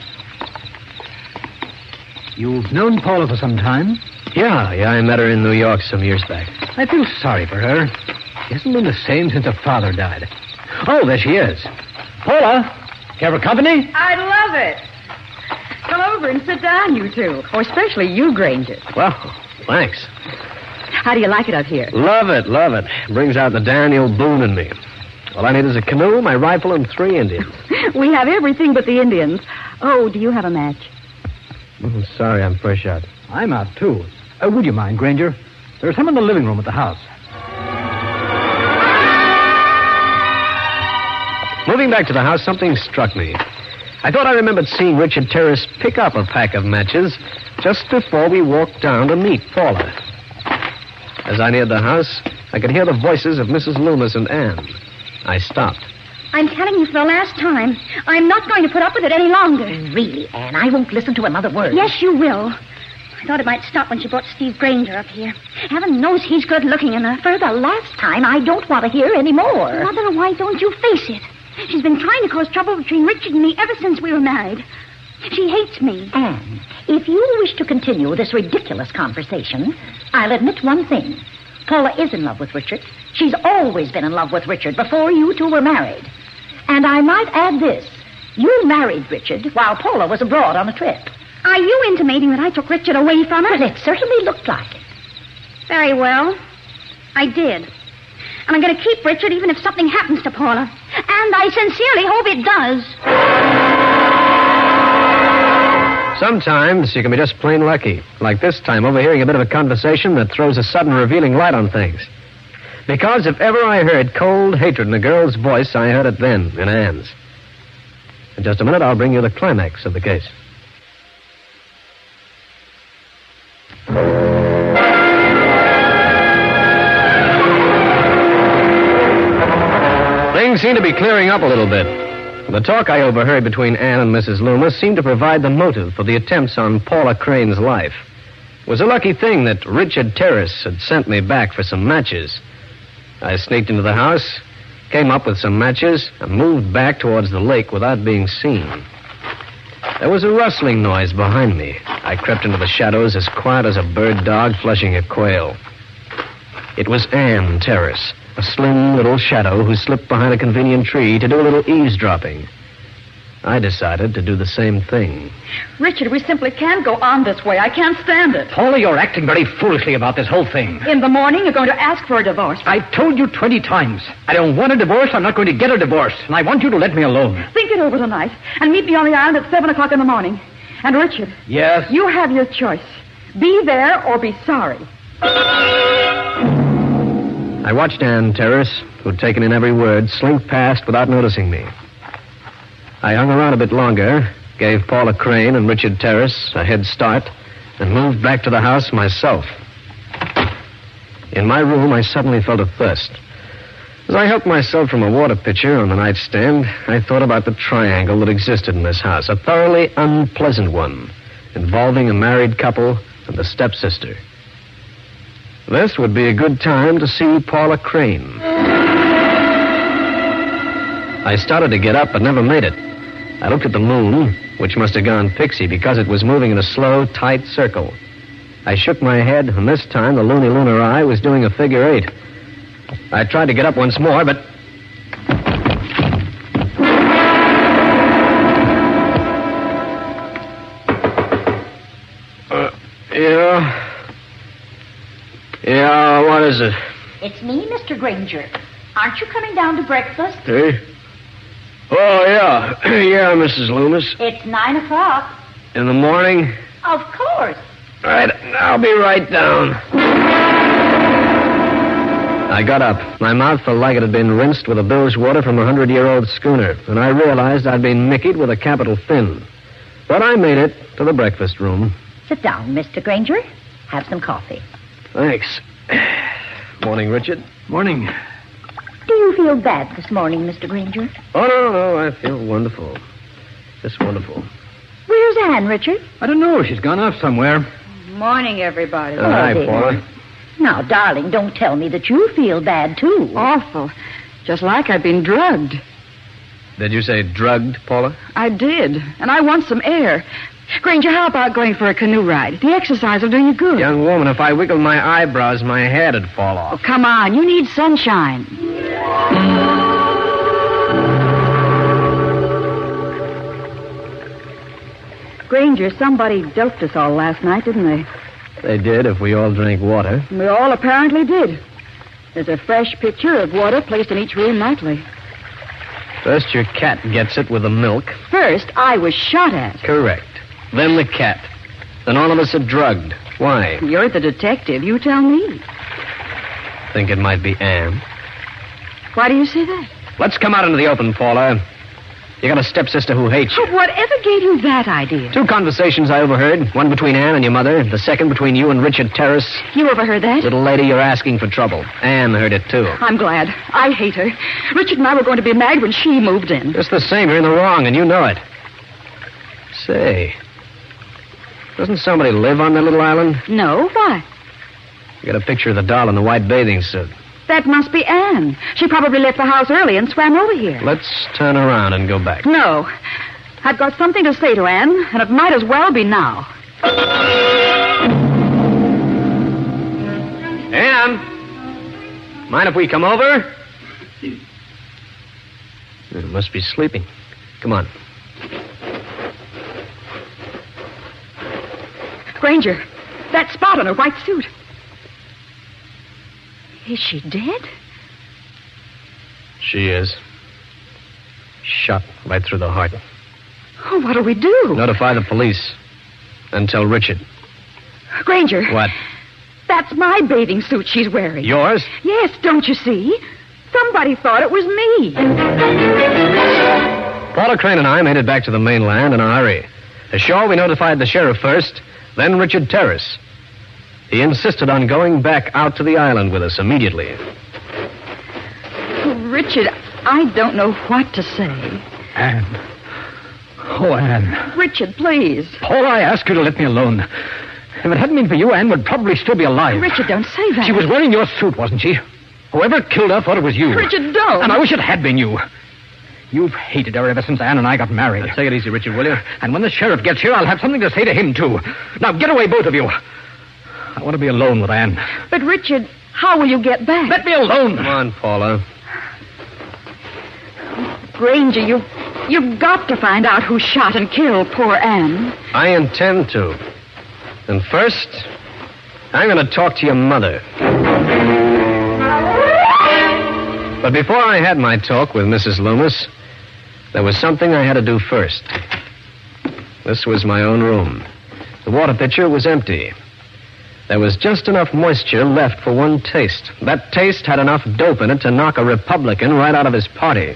You've known Paula for some time? Yeah, yeah, I met her in New York some years back. I feel sorry for her. She hasn't been the same since her father died. Oh, there she is. Paula, care for company? I'd love it. Come over and sit down, you two. Or especially you, Granger. Well, thanks. How do you like it up here? Love it, love it. Brings out the Daniel Boone in me. All I need is a canoe, my rifle, and three Indians. We have everything but the Indians. Oh, do you have a match? Oh, sorry, I'm fresh out. I'm out, too. Uh, would you mind, Granger? There's some in the living room at the house. Moving back to the house, something struck me. I thought I remembered seeing Richard Terrace pick up a pack of matches just before we walked down to meet Paula. As I neared the house, I could hear the voices of Missus Loomis and Anne. I stopped. I'm telling you for the last time, I'm not going to put up with it any longer. Really, Anne, I won't listen to another word. Yes, you will. I thought it might stop when she brought Steve Granger up here. Heaven knows he's good looking, and for the last time, I don't want to hear any more. Mother, why don't you face it? She's been trying to cause trouble between Richard and me ever since we were married. She hates me. Anne, if you wish to continue this ridiculous conversation, I'll admit one thing. Paula is in love with Richard. She's always been in love with Richard before you two were married. And I might add this. You married Richard while Paula was abroad on a trip. Are you intimating that I took Richard away from her? Well, it certainly looked like it. Very well. I did. And I'm going to keep Richard even if something happens to Paula. And I sincerely hope it does. Sometimes you can be just plain lucky. Like this time, overhearing a bit of a conversation that throws a sudden revealing light on things. Because if ever I heard cold hatred in a girl's voice, I heard it then, in Anne's. In just a minute, I'll bring you the climax of the case. Things seem to be clearing up a little bit. The talk I overheard between Anne and Missus Loomis seemed to provide the motive for the attempts on Paula Crane's life. It was a lucky thing that Richard Terrace had sent me back for some matches. I sneaked into the house, came up with some matches, and moved back towards the lake without being seen. There was a rustling noise behind me. I crept into the shadows as quiet as a bird dog flushing a quail. It was Anne Terrace, a slim little shadow who slipped behind a convenient tree to do a little eavesdropping. I decided to do the same thing. Richard, we simply can't go on this way. I can't stand it. Paula, you're acting very foolishly about this whole thing. In the morning, you're going to ask for a divorce. I've told you twenty times. I don't want a divorce. I'm not going to get a divorce. And I want you to let me alone. Think it over tonight and meet me on the island at seven o'clock in the morning. And, Richard. Yes? You have your choice. Be there or be sorry. I watched Anne Terrace, who'd taken in every word, slink past without noticing me. I hung around a bit longer, gave Paula Crane and Richard Terrace a head start, and moved back to the house myself. In my room, I suddenly felt a thirst. As I helped myself from a water pitcher on the nightstand, I thought about the triangle that existed in this house, a thoroughly unpleasant one, involving a married couple and a stepsister. This would be a good time to see Paula Crane. I started to get up, but never made it. I looked at the moon, which must have gone pixie because it was moving in a slow, tight circle. I shook my head, and this time the loony lunar eye was doing a figure eight. I tried to get up once more, but... Uh, yeah... Yeah, what is it? It's me, Mister Granger. Aren't you coming down to breakfast? Hey? Oh, yeah. Yeah, Missus Loomis. It's nine o'clock. In the morning? Of course. All right, I'll be right down. I got up. My mouth felt like it had been rinsed with a bilge water from a hundred-year-old schooner, and I realized I'd been mickied with a capital fin. But I made it to the breakfast room. Sit down, Mister Granger. Have some coffee. Thanks. Morning, Richard. Morning. Do you feel bad this morning, Mister Granger? Oh, no, no, I feel wonderful. Just wonderful. Where's Anne, Richard? I don't know. She's gone off somewhere. Morning, everybody. Uh, hi, Paula. Now, darling, don't tell me that you feel bad, too. Awful. Just like I've been drugged. Did you say drugged, Paula? I did, and I want some air. Granger, how about going for a canoe ride? The exercise will do you good. Young woman, if I wiggled my eyebrows, my head'd fall off. Oh, come on. You need sunshine. Granger, somebody doped us all last night, didn't they? They did, if we all drank water. We all apparently did. There's a fresh pitcher of water placed in each room nightly. First, your cat gets it with the milk. First, I was shot at. Correct. Then the cat. Then all of us are drugged. Why? You're the detective. You tell me. Think it might be Anne. Why do you say that? Let's come out into the open, Paula. You got a stepsister who hates you. Oh, whatever gave you that idea? Two conversations I overheard. One between Anne and your mother. The second between you and Richard Terrace. You overheard that? Little lady, you're asking for trouble. Anne heard it, too. I'm glad. I hate her. Richard and I were going to be married when she moved in. Just the same, you're in the wrong, and you know it. Say, doesn't somebody live on that little island? No, why? You got a picture of the doll in the white bathing suit. That must be Anne. She probably left the house early and swam over here. Let's turn around and go back. No. I've got something to say to Anne, and it might as well be now. Anne! Mind if we come over? It must be sleeping. Come on. Granger, that spot on her white suit. Is she dead? She is. Shot right through the heart. Oh, what'll we do? Notify the police. And tell Richard. Granger. What? That's my bathing suit she's wearing. Yours? Yes, don't you see? Somebody thought it was me. Paula Crane and I made it back to the mainland in a hurry. Ashore, we notified the sheriff first, then Richard Terrace. He insisted on going back out to the island with us immediately. Richard, I don't know what to say. Anne. Oh, Anne. Richard, please. Paul, I ask you to let me alone. If it hadn't been for you, Anne would probably still be alive. Richard, don't say that. She was wearing your suit, wasn't she? Whoever killed her thought it was you. Richard, don't. And I wish it had been you. You've hated her ever since Anne and I got married. Now, take it easy, Richard, will you? And when the sheriff gets here, I'll have something to say to him, too. Now, get away, both of you. I want to be alone with Anne. But, Richard, how will you get back? Let me alone. Come on, Paula. Granger, you, you've got to find out who shot and killed poor Anne. I intend to. And first, I'm going to talk to your mother. But before I had my talk with Missus Loomis, there was something I had to do first. This was my own room. The water pitcher was empty. There was just enough moisture left for one taste. That taste had enough dope in it to knock a Republican right out of his party.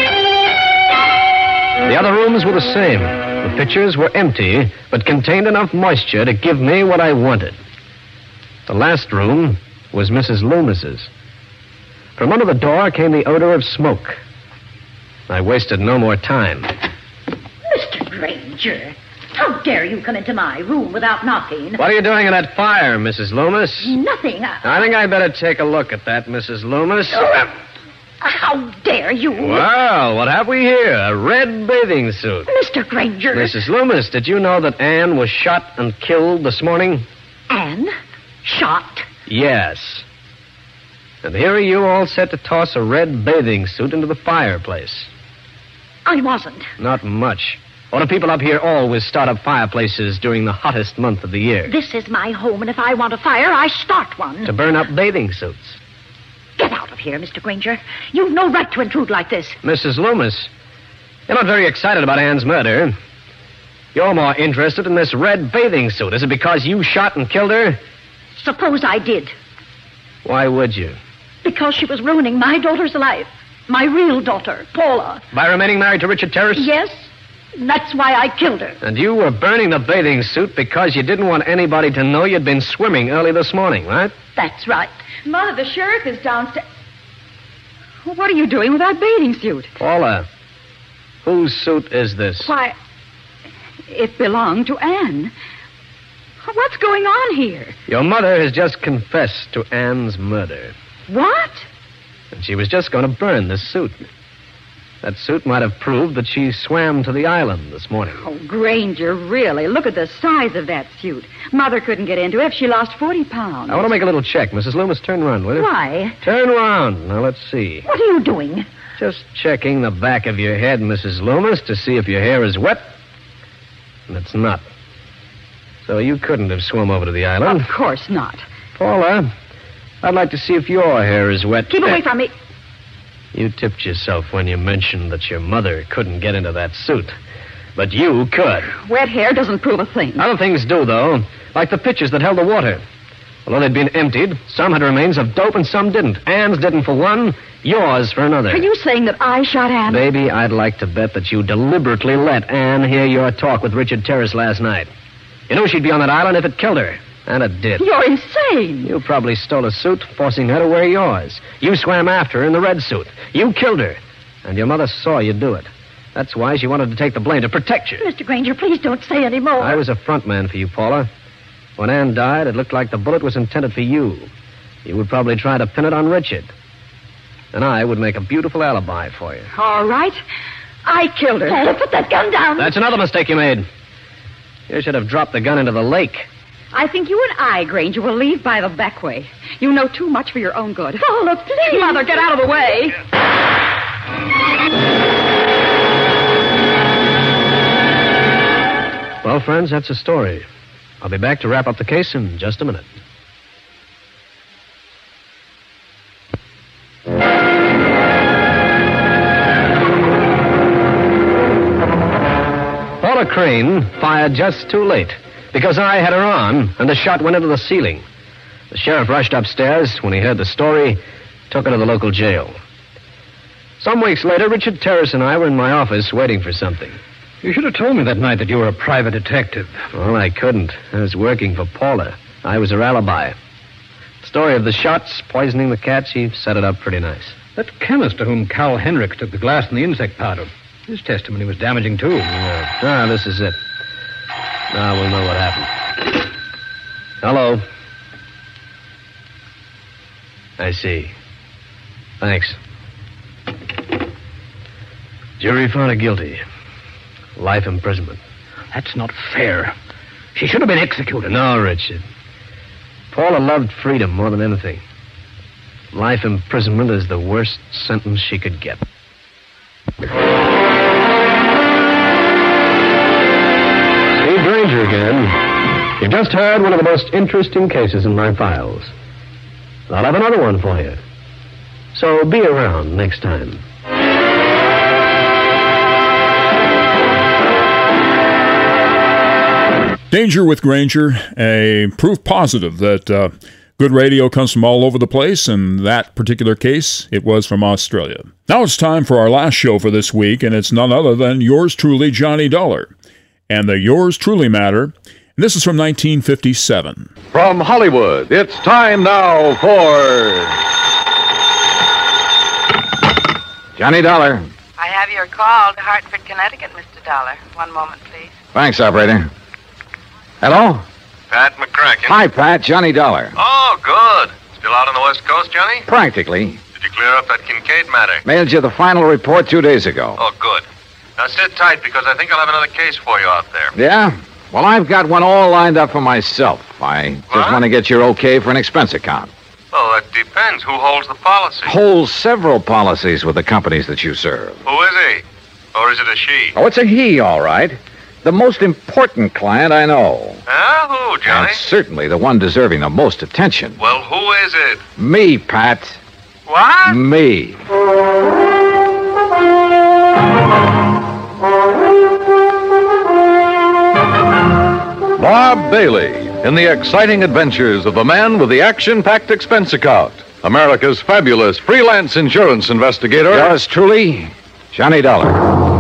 The other rooms were the same. The pitchers were empty, but contained enough moisture to give me what I wanted. The last room was Missus Loomis's. From under the door came the odor of smoke. I wasted no more time. Mister Granger, how dare you come into my room without knocking? What are you doing in that fire, Missus Loomis? Nothing. I... I think I'd better take a look at that, Missus Loomis. Oh, how dare you? Well, what have we here? A red bathing suit. Mister Granger. Missus Loomis, did you know that Anne was shot and killed this morning? Anne? Shot? Yes. And here are you all set to toss a red bathing suit into the fireplace. I wasn't. Not much. All the people up here always start up fireplaces during the hottest month of the year. This is my home, and if I want a fire, I start one. To burn up bathing suits. Get out of here, Mister Granger. You've no right to intrude like this. Missus Loomis, you're not very excited about Anne's murder. You're more interested in this red bathing suit. Is it because you shot and killed her? Suppose I did. Why would you? Because she was ruining my daughter's life. My real daughter, Paula. By remaining married to Richard Terrace? Yes. That's why I killed her. And you were burning the bathing suit because you didn't want anybody to know you'd been swimming early this morning, right? That's right. Mother, the sheriff is downstairs. What are you doing with that bathing suit? Paula, whose suit is this? Why, it belonged to Anne. What's going on here? Your mother has just confessed to Anne's murder. What? And she was just going to burn this suit. That suit might have proved that she swam to the island this morning. Oh, Granger, really, look at the size of that suit. Mother couldn't get into it if she lost forty pounds. I want to make a little check. Missus Loomis, turn around, will you? Why? Turn around. Now, let's see. What are you doing? Just checking the back of your head, Missus Loomis, to see if your hair is wet. And it's not. So you couldn't have swum over to the island. Of course not. Paula, I'd like to see if your hair is wet. Keep away from me. You tipped yourself when you mentioned that your mother couldn't get into that suit. But you could. Wet hair doesn't prove a thing. Other things do, though. Like the pitchers that held the water. Although they'd been emptied, some had remains of dope and some didn't. Ann's didn't for one, yours for another. Are you saying that I shot Ann? Baby, I'd like to bet that you deliberately let Ann hear your talk with Richard Terrace last night. You knew she'd be on that island if it killed her. And it did. You're insane. You probably stole a suit, forcing her to wear yours. You swam after her in the red suit. You killed her. And your mother saw you do it. That's why she wanted to take the blame, to protect you. Mister Granger, please don't say any more. I was a front man for you, Paula. When Ann died, it looked like the bullet was intended for you. You would probably try to pin it on Richard. And I would make a beautiful alibi for you. All right. I killed her. Oh, put that gun down. That's another mistake you made. You should have dropped the gun into the lake. I think you and I, Granger, will leave by the back way. You know too much for your own good. Oh, look, please. Mother, get out of the way. Well, friends, that's the story. I'll be back to wrap up the case in just a minute. Paula Crane fired just too late because I had her on and the shot went into the ceiling. The sheriff rushed upstairs when he heard the story, took her to the local jail. Some weeks later, Richard Terrace and I were in my office waiting for something. You should have told me that night that you were a private detective. Well, I couldn't. I was working for Paula. I was her alibi. The story of the shots, poisoning the cat, she set it up pretty nice. That chemist to whom Carl Hendricks took the glass and the insect powder, his testimony was damaging, too. Yeah. Ah, this is it. Now we'll know what happened. Hello. I see. Thanks. Jury found her guilty. Life imprisonment. That's not fair. She should have been executed. No, Richard. Paula loved freedom more than anything. Life imprisonment is the worst sentence she could get. Steve Granger again. You've just heard one of the most interesting cases in my files. I'll have another one for you. So be around next time. Danger with Granger, a proof positive that uh, good radio comes from all over the place. In that particular case, it was from Australia. Now it's time for our last show for this week, and it's none other than yours truly, Johnny Dollar, and the Yours Truly Matter. And this is from nineteen fifty-seven. From Hollywood, it's time now for Johnny Dollar. I have your call to Hartford, Connecticut, Mister Dollar. One moment, please. Thanks, operator. Hello? Pat McCracken. Hi, Pat. Johnny Dollar. Oh, good. Still out on the West Coast, Johnny? Practically. Did you clear up that Kincaid matter? Mailed you the final report two days ago. Oh, good. Now sit tight because I think I'll have another case for you out there. Yeah? Well, I've got one all lined up for myself. I just What? want to get your okay for an expense account. Well, that depends. Who holds the policy? Holds several policies with the companies that you serve. Who is he? Or is it a she? Oh, it's a he, all right. The most important client I know. Huh? Who, Johnny? And certainly the one deserving the most attention. Well, who is it? Me, Pat. What? Me. Bob Bailey in the exciting adventures of the man with the action-packed expense account. America's fabulous freelance insurance investigator. Yours truly, Johnny Dollar.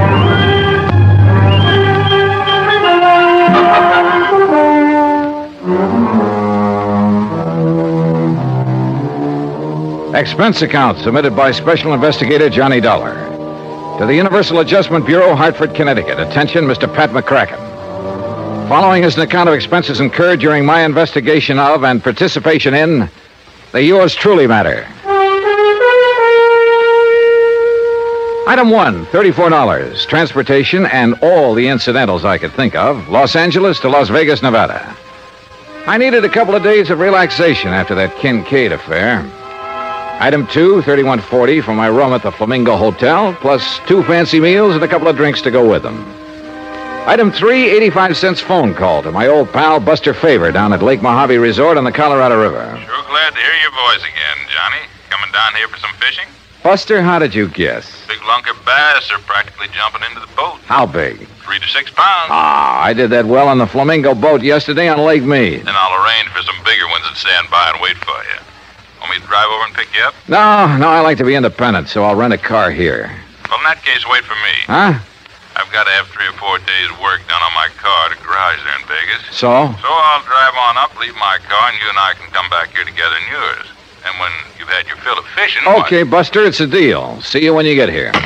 Expense account submitted by Special Investigator Johnny Dollar. To the Universal Adjustment Bureau, Hartford, Connecticut. Attention, Mister Pat McCracken. Following is an account of expenses incurred during my investigation of and participation in the Yours Truly matter. Item one, thirty-four dollars. Transportation and all the incidentals I could think of. Los Angeles to Las Vegas, Nevada. I needed a couple of days of relaxation after that Kincaid affair. Item two, thirty-one forty for my room at the Flamingo Hotel, plus two fancy meals and a couple of drinks to go with them. Item three, eighty-five cents phone call to my old pal Buster Favor down at Lake Mojave Resort on the Colorado River. Sure glad to hear your voice again, Johnny. Coming down here for some fishing? Buster, how did you guess? Big lunker bass are practically jumping into the boat. How big? Three to six pounds. Ah, I did that well on the Flamingo boat yesterday on Lake Mead. Then I'll arrange for some bigger ones that stand by and wait for you. Want me to drive over and pick you up? No, no, I like to be independent, so I'll rent a car here. Well, in that case, wait for me. Huh? I've got to have three or four days' work done on my car at a garage there in Vegas. So? So I'll drive on up, leave my car, and you and I can come back here together in yours. And when you've had your fill of fishing... Okay, why... Buster, it's a deal. See you when you get here.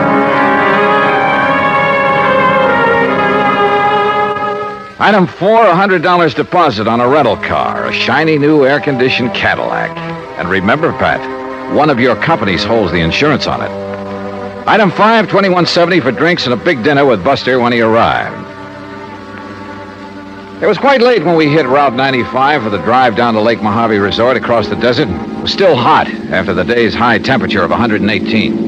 Item four, one hundred dollars deposit on a rental car, a shiny new air-conditioned Cadillac. And remember, Pat, one of your companies holds the insurance on it. Item five, twenty-one seventy for drinks and a big dinner with Buster when he arrived. It was quite late when we hit Route ninety-five for the drive down to Lake Mojave Resort across the desert. It was still hot after the day's high temperature of one hundred eighteen.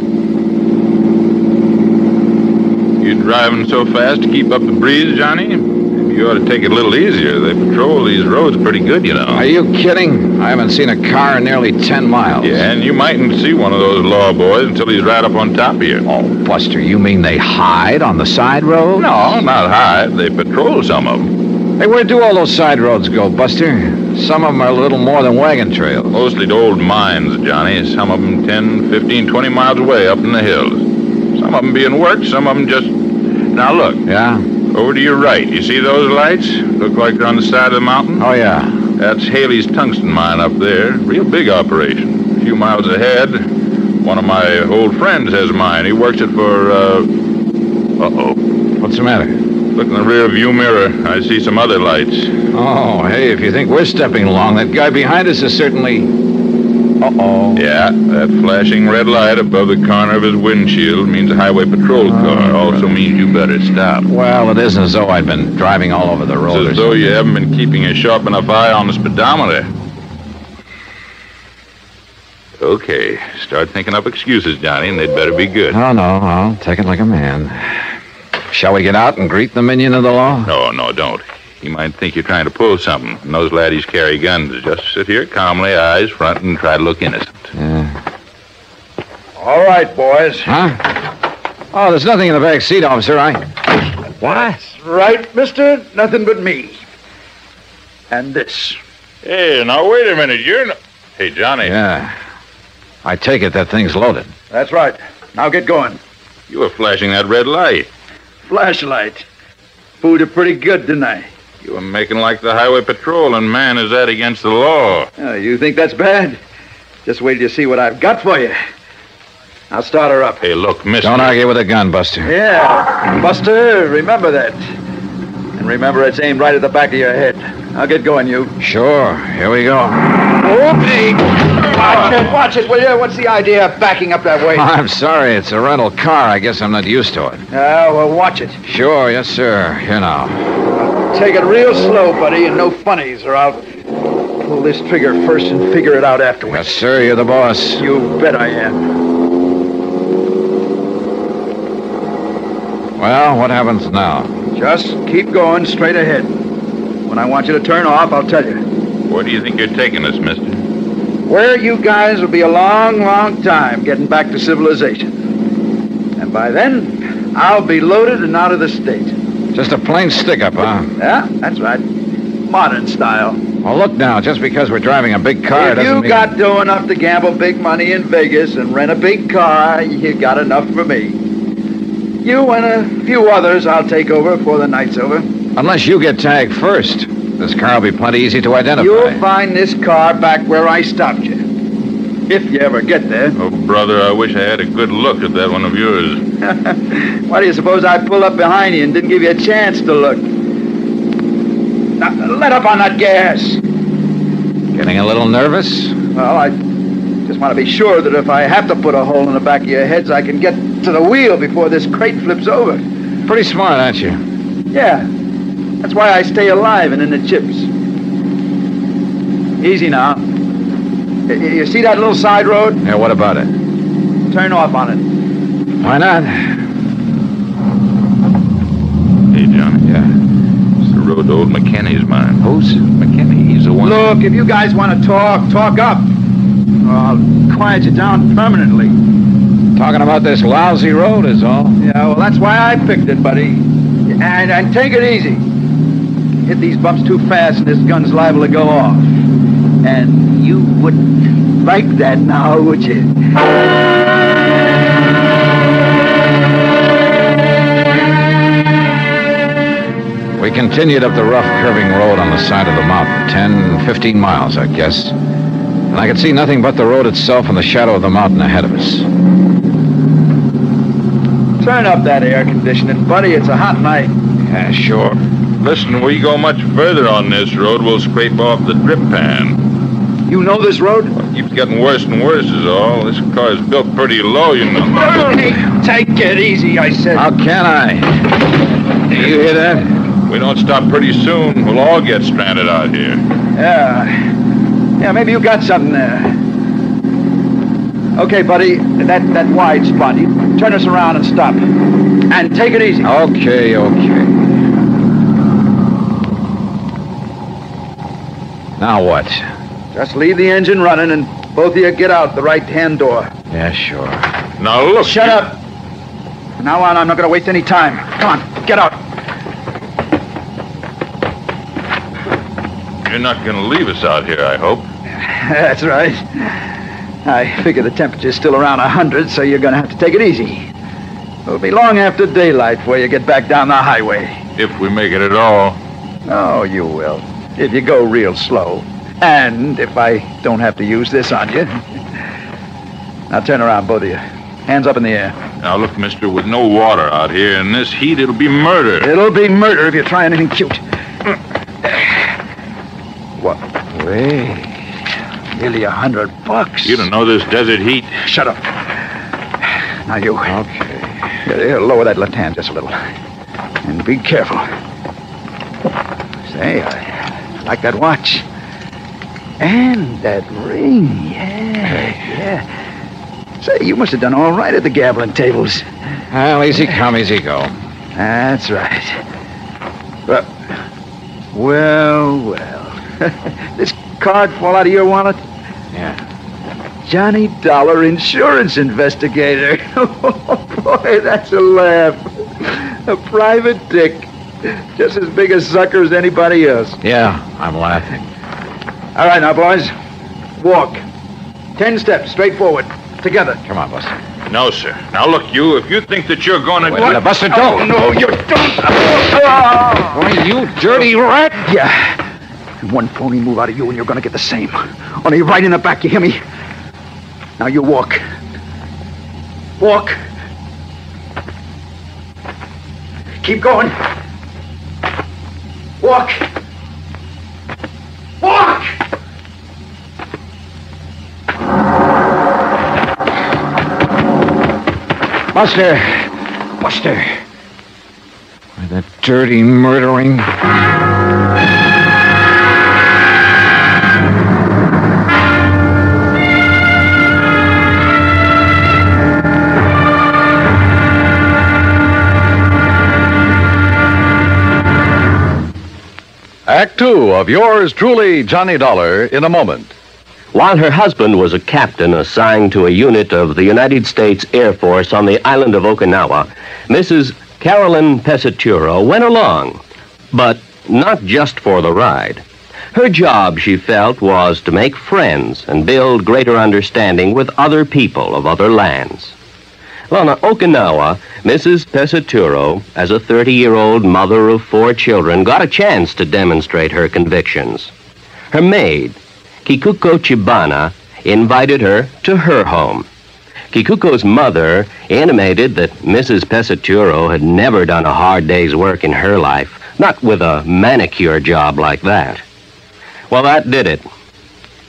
You driving so fast to keep up the breeze, Johnny? You ought to take it a little easier. They patrol these roads pretty good, you know. Are you kidding? I haven't seen a car in nearly ten miles. Yeah, and you mightn't see one of those law boys until he's right up on top of you. Oh, Buster, you mean they hide on the side road? No, not hide. They patrol some of them. Hey, where do all those side roads go, Buster? Some of them are a little more than wagon trails. Mostly to old mines, Johnny. Some of them ten, fifteen, twenty miles away up in the hills. Some of them being worked, some of them just... Now, look. Yeah? Over to your right. You see those lights? Look like they're on the side of the mountain? Oh, yeah. That's Haley's tungsten mine up there. Real big operation. A few miles ahead, one of my old friends has a mine. He works it for, uh... Uh-oh. What's the matter? Look in the rear view mirror. I see some other lights. Oh, hey, if you think we're stepping along, that guy behind us is certainly... Uh-oh. Yeah, that flashing red light above the corner of his windshield means a highway patrol car. Oh, also means you better stop. Well, it isn't as though I'd been driving all over the road. It's as though you haven't been keeping a sharp enough eye on the speedometer. Okay, start thinking up excuses, Johnny, and they'd better be good. Oh, no, I'll take it like a man. Shall we get out and greet the minion of the law? No, no, don't. He might think you're trying to pull something. And those laddies carry guns. Just sit here calmly, eyes front, and try to look innocent. Yeah. All right, boys. Huh? Oh, there's nothing in the back seat, officer. I... What? That's right, mister. Nothing but me. And this. Hey, now, wait a minute. You're not... Hey, Johnny. Yeah. I take it that thing's loaded. That's right. Now get going. You were flashing that red light. Flashlight. Fooled you pretty good, didn't I? You were making like the highway patrol, and man, is that against the law. Oh, you think that's bad? Just wait till you see what I've got for you. I'll start her up. Hey, look, mister. Don't argue with a gun, Buster. Yeah, Buster, remember that. And remember it's aimed right at the back of your head. I'll get going, you. Sure. Here we go. Whoopsie! Watch it, watch it, will you? What's the idea of backing up that way? I'm sorry. It's a rental car. I guess I'm not used to it. Ah, uh, well, watch it. Sure, yes, sir. Here now. Take it real slow, buddy, and no funnies, or I'll pull this trigger first and figure it out afterwards. Yes, sir. You're the boss. You bet I am. Well, what happens now? Just keep going straight ahead. When I want you to turn off, I'll tell you. Where do you think you're taking us, mister? Where you guys will be a long, long time getting back to civilization. And by then, I'll be loaded and out of the state. Just a plain stick-up, huh? Yeah, that's right. Modern style. Well, look now, just because we're driving a big car if doesn't you mean... got dough enough to gamble big money in Vegas and rent a big car, you got enough for me. You and a few others I'll take over before the night's over. Unless you get tagged first. This car will be plenty easy to identify. You'll find this car back where I stopped you. If you ever get there. Oh, brother, I wish I had a good look at that one of yours. Why do you suppose I pulled up behind you and didn't give you a chance to look? Now, let up on that gas. Getting a little nervous? Well, I Just want to be sure that if I have to put a hole in the back of your heads, I can get to the wheel before this crate flips over. Pretty smart, aren't you? Yeah. That's why I stay alive and in the chips. Easy now. Y- You see that little side road? Yeah, what about it? Turn off on it. Why not? Hey, Johnny. Yeah. It's the road to old McKinney's mine. Who's? McKinney. He's the one. Look, if you guys want to talk, talk up. Or I'll quiet you down permanently. Talking about this lousy road is all. Yeah, well, that's why I picked it, buddy. And, and take it easy. Hit these bumps too fast and this gun's liable to go off. And you wouldn't like that now, would you? We continued up the rough, curving road on the side of the mountain. Ten, fifteen miles, I guess. And I could see nothing but the road itself and the shadow of the mountain ahead of us. Turn up that air conditioning, buddy. It's a hot night. Yeah, sure. Listen, we go much further on this road, we'll scrape off the drip pan. You know this road? Well, it keeps getting worse and worse is all. This car's built pretty low, you know. Hey, take it easy, I said. How can I? Do you hear that? We don't stop pretty soon, we'll all get stranded out here. Yeah. Yeah, maybe you got something there. Okay, buddy, that, that wide spot. You turn us around and stop. And take it easy. Okay, okay. Now what? Just leave the engine running and both of you get out the right-hand door. Yeah, sure. Now look. Shut up. From now on, I'm not going to waste any time. Come on, get out. You're not going to leave us out here, I hope. That's right. I figure the temperature's still around one hundred, so you're going to have to take it easy. It'll be long after daylight before you get back down the highway. If we make it at all. Oh, you will. If you go real slow. And if I don't have to use this on you. Now turn around, both of you. Hands up in the air. Now look, mister, with no water out here in this heat, it'll be murder. It'll be murder if you try anything cute. What? Wait. Nearly a hundred bucks. You don't know this desert heat. Shut up. Now you. Okay. Here, here, lower that left hand just a little. And be careful. Say, I like that watch. And that ring. Yeah, yeah. Say, you must have done all right at the gambling tables. Well, easy come, easy go. That's right. Well, well, well. This card fall out of your wallet? Yeah. Johnny Dollar, insurance investigator. Oh, boy, that's a laugh. A private dick. Just as big a sucker as anybody else. Yeah, I'm laughing. All right, now, boys. Walk. Ten steps, straight forward. Together. Come on, Buster. No, sir. Now, look, you, if you think that you're going to... Wait a minute, Buster, don't. Oh, no, you don't. Why, you dirty rat. Yeah. One phony move out of you and you're going to get the same. Only right in the back, you hear me? Now you walk. Walk. Keep going. Walk. Walk! Buster. Buster. Why, that dirty murdering... Act two of yours truly, Johnny Dollar, in a moment. While her husband was a captain assigned to a unit of the United States Air Force on the island of Okinawa, Missus Carolyn Pesaturo went along, but not just for the ride. Her job, she felt, was to make friends and build greater understanding with other people of other lands. Well, on Okinawa, Missus Pesaturo, as a thirty-year-old mother of four children, got a chance to demonstrate her convictions. Her maid, Kikuko Chibana, invited her to her home. Kikuko's mother intimated that Missus Pesaturo had never done a hard day's work in her life, not with a manicure job like that. Well, that did it.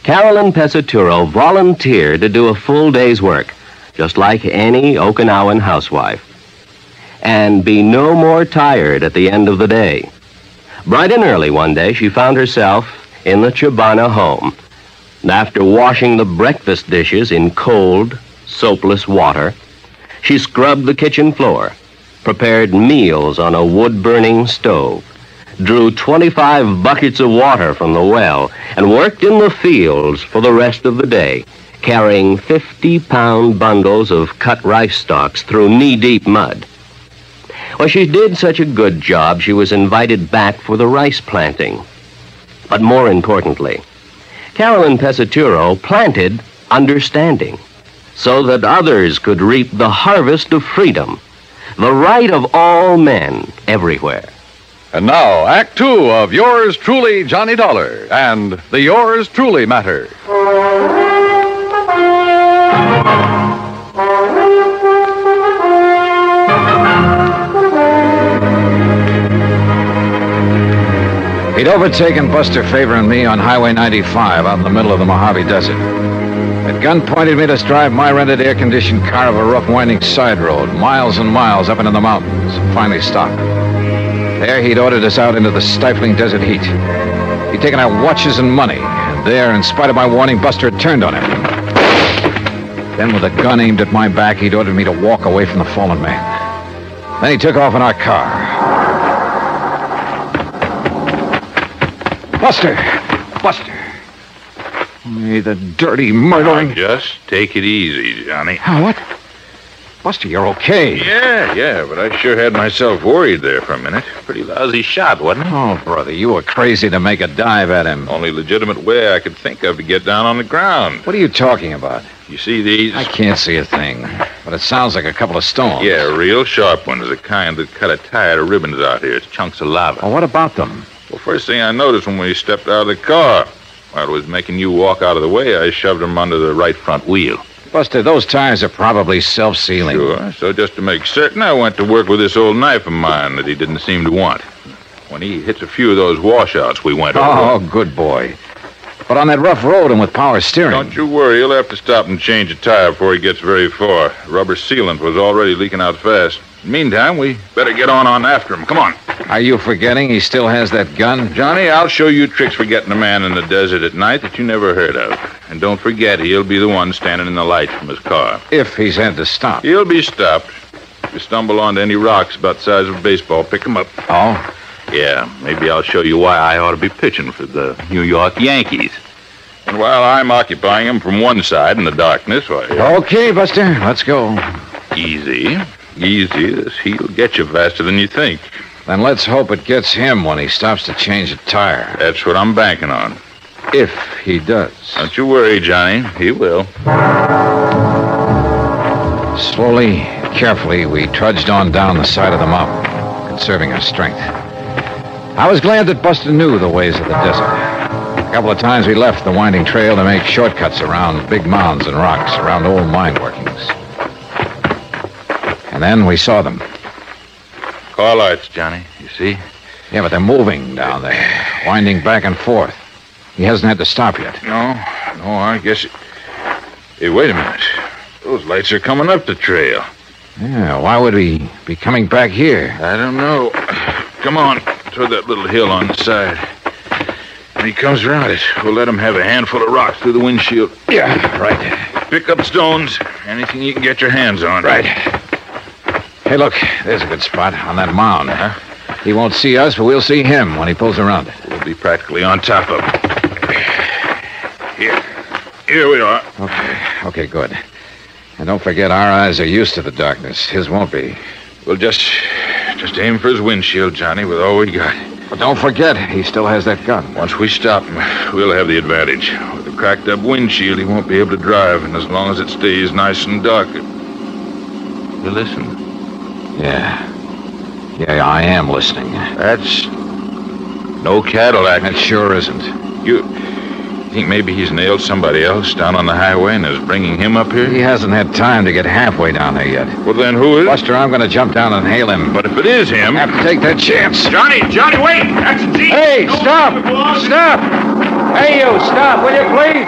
Carolyn Pesaturo volunteered to do a full day's work, just like any Okinawan housewife, and be no more tired at the end of the day. Bright and early one day, she found herself in the Chibana home. And after washing the breakfast dishes in cold, soapless water, she scrubbed the kitchen floor, prepared meals on a wood-burning stove, drew twenty-five buckets of water from the well, and worked in the fields for the rest of the day, carrying fifty-pound bundles of cut rice stalks through knee-deep mud. Well, she did such a good job, she was invited back for the rice planting. But more importantly, Carolyn Pesaturo planted understanding so that others could reap the harvest of freedom, the right of all men everywhere. And now, Act Two of Yours Truly, Johnny Dollar, and the Yours Truly Matter. He'd overtaken Buster Favor and me on Highway ninety-five out in the middle of the Mojave Desert. At gunpoint, made us drive my rented air-conditioned car of a rough, winding side road, miles and miles up into the mountains, and finally stopped. There, he'd ordered us out into the stifling desert heat. He'd taken our watches and money, and there, in spite of my warning, Buster had turned on him. Then, with a gun aimed at my back, he'd ordered me to walk away from the fallen man. Then he took off in our car. Buster! Buster! Hey, the dirty, murdering... Now, just take it easy, Johnny. Oh, what? Buster, you're okay. Yeah, yeah, but I sure had myself worried there for a minute. Pretty lousy shot, wasn't it? Oh, brother, you were crazy to make a dive at him. Only legitimate way I could think of to get down on the ground. What are you talking about? You see these? I can't see a thing, but it sounds like a couple of stones. Yeah, real sharp ones, the kind that cut a tire to ribbons out here. It's chunks of lava. Well, what about them? Well, first thing I noticed when we stepped out of the car, while it was making you walk out of the way, I shoved them under the right front wheel. Buster, those tires are probably self-sealing. Sure. So just to make certain, I went to work with this old knife of mine that he didn't seem to want. When he hits a few of those washouts, we went over. Oh, good boy. But on that rough road and with power steering... Don't you worry. He'll have to stop and change a tire before he gets very far. Rubber sealant was already leaking out fast. Meantime, we better get on on after him. Come on. Are you forgetting he still has that gun? Johnny, I'll show you tricks for getting a man in the desert at night that you never heard of. And don't forget, he'll be the one standing in the light from his car. If he's had to stop. He'll be stopped. If you stumble onto any rocks about the size of a baseball, pick them up. Oh? Yeah, maybe I'll show you why I ought to be pitching for the New York Yankees. And while I'm occupying him from one side in the darkness, why... Okay, Buster, let's go. Easy. Easy. This heat'll get you faster than you think. Then let's hope it gets him when he stops to change a tire. That's what I'm banking on. If he does. Don't you worry, Johnny. He will. Slowly, carefully, we trudged on down the side of the mountain, conserving our strength. I was glad that Buster knew the ways of the desert. A couple of times we left the winding trail to make shortcuts around big mounds and rocks, around old mine workings. And then we saw them. Car lights, Johnny, you see? Yeah, but they're moving down there, winding back and forth. He hasn't had to stop yet. No, no, I guess it... Hey, wait a minute. Those lights are coming up the trail. Yeah, why would he be coming back here? I don't know. Come on, toward that little hill on the side. When he comes around it, we'll let him have a handful of rocks through the windshield. Yeah, right. Pick up stones, anything you can get your hands on. Right. Hey, look, there's a good spot on that mound. Huh? He won't see us, but we'll see him when he pulls around it. We'll be practically on top of him. Here. Here we are. Okay, okay, good. And don't forget, our eyes are used to the darkness. His won't be. We'll just... just aim for his windshield, Johnny, with all we got. But don't forget, he still has that gun. Once we stop him, we'll have the advantage. With a cracked-up windshield, he won't be able to drive, and as long as it stays nice and dark... It... You listen. Yeah. Yeah, I am listening. That's... no Cadillac. That sure isn't. You... think maybe he's nailed somebody else down on the highway and is bringing him up here? He hasn't had time to get halfway down there yet. Well, then who is... Buster, I'm going to jump down and hail him. But if it is him... I have to take that chance. Johnny! Johnny, wait! That's a Jeep! Hey, Don't stop! Stop! Hey, you, stop, will you, please?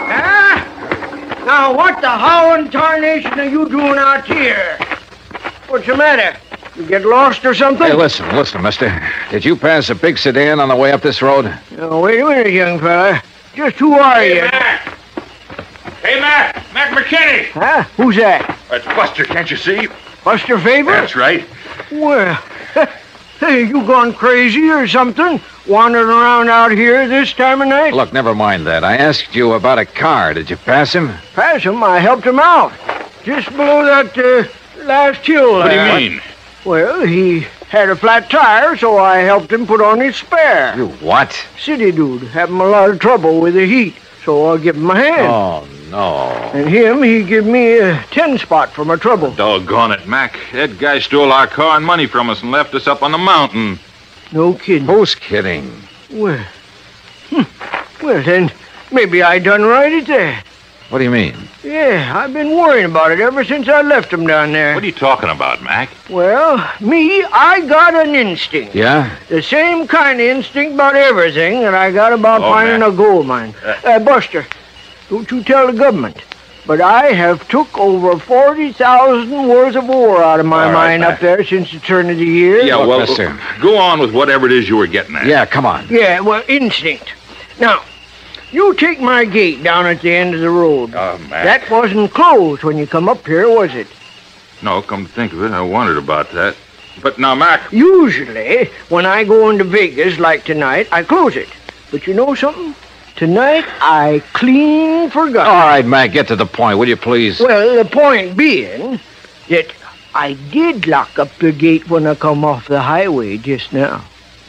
Ah? Now, what the howling tarnation are you doing out here? What's the matter? You get lost or something? Hey, listen, listen, mister. Did you pass a big sedan on the way up this road? Now, wait a minute, young fella. Just who are Hey, you? Mac! Hey, Mac! Mac McKinney! Huh? Who's that? That's Buster, can't you see? Buster Faber? That's right. Well, hey, you gone crazy or something? Wandering around out here this time of night? Look, never mind that. I asked you about a car. Did you pass him? Pass him? I helped him out. Just below that uh, last hill What do you there. mean? Well, he had a flat tire, so I helped him put on his spare. You what? City dude, having a lot of trouble with the heat, so I give him a hand. Oh, no. And him, he give me a ten spot for my trouble. Doggone it, Mac. That guy stole our car and money from us and left us up on the mountain. No kidding. Who's kidding? Well, hmm. well then, maybe I done right at that. What do you mean? Yeah, I've been worrying about it ever since I left him down there. What are you talking about, Mac? Well, me, I got an instinct. Yeah? The same kind of instinct about everything that I got about Oh, finding man. a gold mine. Uh, Buster, don't you tell the government, but I have took over forty thousand worth of ore out of my All right, mine Mac. up there since the turn of the year. Yeah, Look, well, mister. go on with whatever it is you were getting at. Yeah, come on. Yeah, well, instinct. Now, you take my gate down at the end of the road. Oh, Mac. That wasn't closed when you come up here, was it? No, come to think of it, I wondered about that. But now, Mac... Usually, when I go into Vegas, like tonight, I close it. But you know something? Tonight, I clean forgot. All right, Mac, get to the point, will you please? Well, the point being that I did lock up the gate when I come off the highway just now.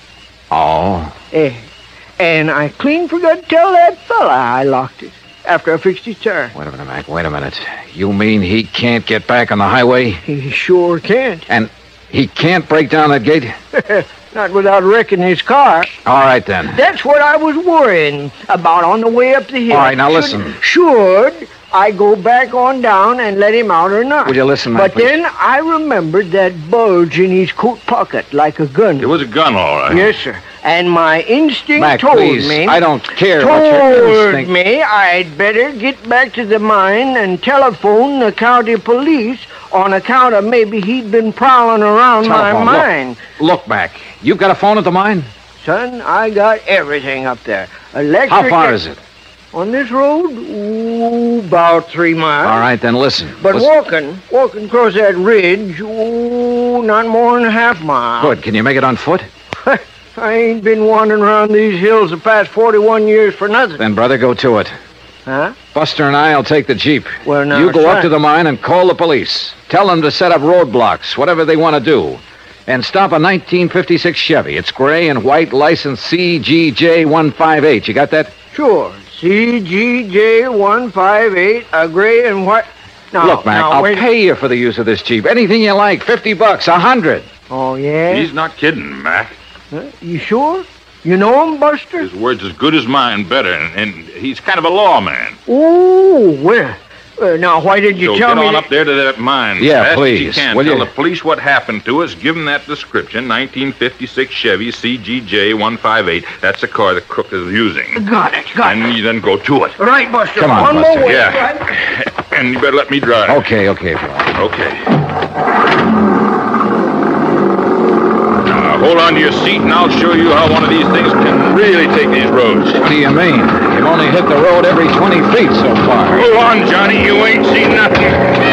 Oh. Eh, and I clean forgot to tell that fella I locked it after I fixed his tire. Wait a minute, Mac, wait a minute. You mean he can't get back on the highway? He sure can't. And he can't break down that gate? Not without wrecking his car. All right, then. That's what I was worrying about on the way up the hill. All right, now Should- listen. Should I go back on down and let him out or not? Will you listen, Mac, But please? then I remembered that bulge in his coat pocket like a gun. It was a gun, all right. Yes, sir. And my instinct Mac, told please, me... I don't care told what your instinct... me I'd better get back to the mine and telephone the county police on account of maybe he'd been prowling around my Telephone, mine. Look, look, Mac, you've got a phone at the mine? Son, I got everything up there. Electric... How far is it? On this road? Ooh, about three miles. All right, then listen. But Listen. walking, walking across that ridge, ooh, not more than a half mile. Good. Can you make it on foot? I ain't been wandering around these hills the past forty-one years for nothing. Then, brother, go to it. Huh? Buster and I'll take the Jeep. Well, now, you go son. up to the mine and call the police. Tell them to set up roadblocks, whatever they want to do. And stop a nineteen fifty-six Chevy. It's gray and white, license C G J one five eight. You got that? Sure. C G J one five eight, a gray and white... Now, Look, Mac, now, I'll wait- pay you for the use of this Jeep. Anything you like. Fifty bucks, a hundred. Oh, yeah? He's not kidding, Mac. Huh? You sure? You know him, Buster? His word's as good as mine, better, and, and he's kind of a lawman. Ooh, well, uh, now why did you So tell get me... on that- up there to that mine. Yeah, as fast as you please. can. Will Tell you? the police what happened to us. Give them that description. nineteen fifty-six Chevy C G J one five eight. That's the car the crook is using. Got it, got And you then go to it. Right, Buster. Come on, One Buster. more way. Yeah. Right? And you better let me drive. Okay, okay, bro. Okay. Now, hold on to your seat, and I'll show you how one of these things can really take these roads. What do you mean? You've only hit the road every twenty feet so far. Hold on, Johnny. You ain't seen nothing.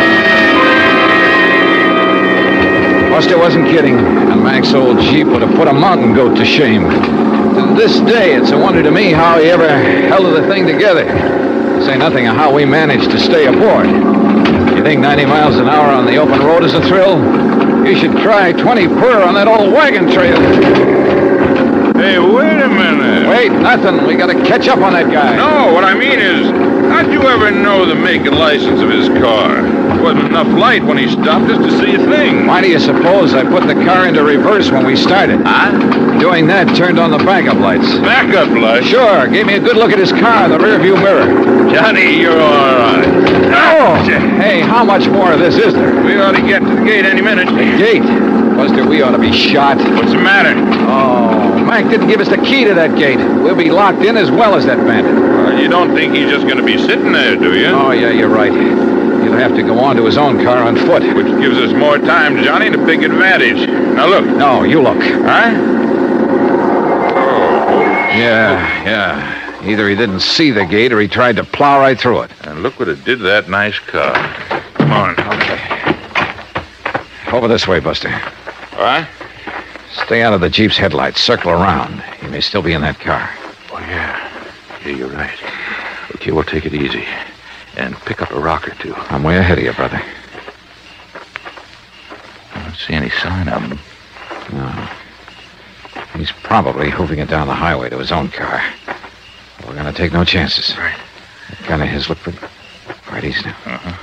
Buster wasn't kidding, and Mac's old Jeep would have put a mountain goat to shame. To this day, it's a wonder to me how he ever held the thing together. To say nothing of how we managed to stay aboard. You think ninety miles an hour on the open road is a thrill? You should try twenty per on that old wagon trail. Hey, wait a minute. Wait, nothing. We gotta catch up on that guy. No, what I mean is, how'd you ever know the make and license of his car? There wasn't enough light when he stopped us to see a thing. Why do you suppose I put the car into reverse when we started? Huh? Doing that turned on the backup lights. Backup light? Sure, gave me a good look at his car in the rearview mirror. Johnny, you're all right. Oh! Hey, how much more of this is there? We ought to get to the gate any minute. The gate? Buster, we ought to be shot. What's the matter? Oh, Mac didn't give us the key to that gate. We'll be locked in as well as that bandit. Well, you don't think he's just going to be sitting there, do you? Oh, yeah, you're right. He'll have to go on to his own car on foot. Which gives us more time, Johnny, to take advantage. Now, look. No, you look. Huh? Oh. Yeah, yeah. Either he didn't see the gate or he tried to plow right through it. And look what it did to that nice car. Come on. Okay. Over this way, Buster. What? Stay out of the Jeep's headlights. Circle around. He may still be in that car. Oh, yeah. Yeah, you're right. Okay, we'll take it easy. And pick up a rock or two. I'm way ahead of you, brother. I don't see any sign of him. No. He's probably hoofing it down the highway to his own car. We're going to take no chances. Right. That gun of his look pretty... Right, easy now. Uh-huh.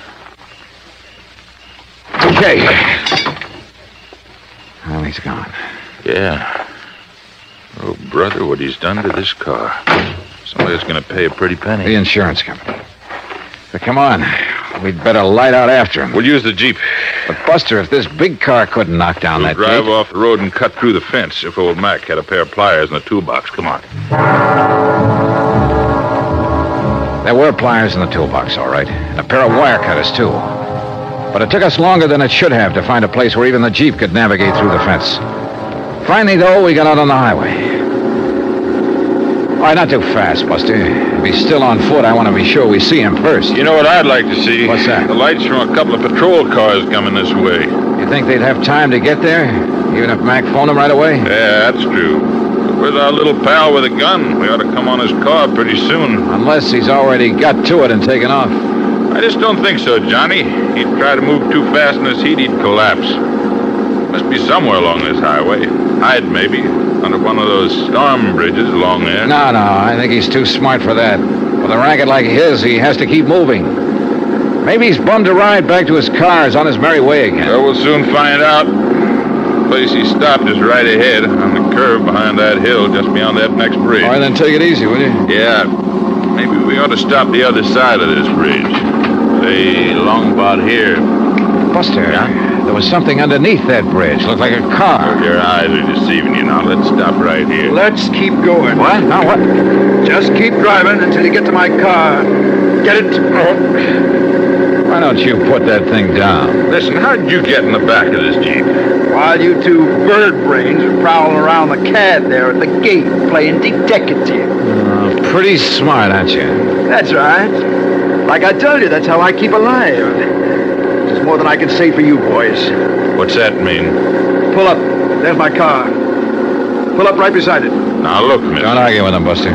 Okay. Well, he's gone. Yeah. Oh, brother, what he's done to this car. Somebody's going to pay a pretty penny. The insurance company. But come on. We'd better light out after him. We'll use the Jeep. But, Buster, if this big car couldn't knock down we'll that drive gate... off the road and cut through the fence if old Mac had a pair of pliers in the toolbox. Come on. There were pliers in the toolbox, all right. And a pair of wire cutters, too. But it took us longer than it should have to find a place where even the Jeep could navigate through the fence. Finally, though, we got out on the highway. All right, not too fast, Buster. If he's still on foot, I want to be sure we see him first. You know what I'd like to see? What's that? The lights from a couple of patrol cars coming this way. You think they'd have time to get there, even if Mac phoned them right away? Yeah, that's true. But where's our little pal with a gun? We ought to come on his car pretty soon. Unless he's already got to it and taken off. I just don't think so, Johnny. He'd try to move too fast in this heat, he'd collapse. Must be somewhere along this highway. Hide, maybe, under one of those storm bridges along there. No, no, I think he's too smart for that. With a racket like his, he has to keep moving. Maybe he's bummed to ride back to his cars on his merry way again. Well, we'll soon find out. The place he stopped is right ahead, on the curve behind that hill, just beyond that next bridge. All right, then take it easy, will you? Yeah. Maybe we ought to stop the other side of this bridge. Say, along about here. Buster, yeah? There was something underneath that bridge. Looked like a car. Oh, your eyes are deceiving you now. Let's stop right here. Let's keep going. What? Now what? Just keep driving until you get to my car. Get it? Oh. Why don't you put that thing down? Listen, how did you get in the back of this Jeep? While you two bird brains are prowling around the cad there at the gate playing detective. Uh, pretty smart, aren't you? That's right. Like I told you, that's how I keep alive. There's more than I can say for you boys. What's that mean? Pull up. There's my car. Pull up right beside it. Now look, mister. Don't argue with him, Buster.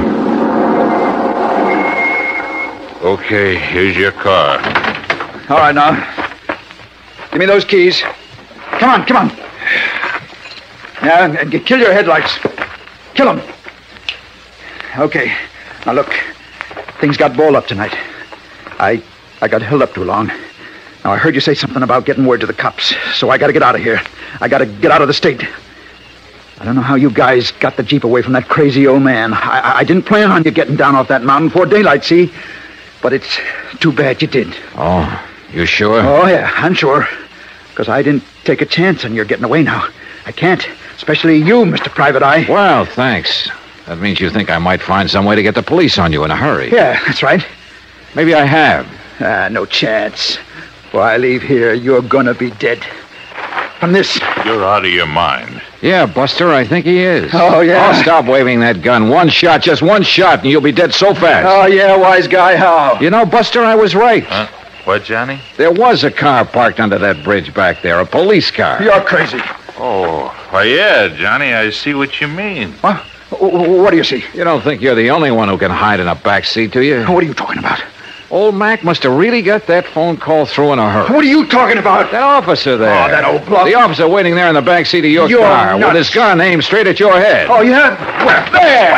Okay, here's your car. All right, now. Give me those keys. Come on, come on. Yeah, and, and kill your headlights. Kill them. Okay. Now, look. Things got balled up tonight. I I got held up too long. Now, I heard you say something about getting word to the cops, so I got to get out of here. I got to get out of the state. I don't know how you guys got the Jeep away from that crazy old man. I, I didn't plan on you getting down off that mountain before daylight, see? But it's too bad you did. Oh, you sure? Oh, yeah, I'm sure. Because I didn't take a chance on your getting away now. I can't, especially you, Mister Private Eye. Well, thanks. That means you think I might find some way to get the police on you in a hurry. Yeah, that's right. Maybe I have. Ah, no chance. Before I leave here, you're gonna be dead. From this. You're out of your mind. Yeah, Buster, I think he is. Oh, yeah? Oh, stop waving that gun. One shot, just one shot, and you'll be dead so fast. Oh, yeah, wise guy, how? You know, Buster, I was right. Huh? What, Johnny? There was a car parked under that bridge back there, a police car. You're crazy. Oh, well, yeah, Johnny, I see what you mean. What? What do you see? You don't think you're the only one who can hide in a back seat, do you? What are you talking about? Old Mac must have really got that phone call through in a hurry. What are you talking about? That officer there. Oh, that old bluff. The officer waiting there in the back seat of your You're car nuts. with his gun aimed straight at your head. Oh, you have? Where? There!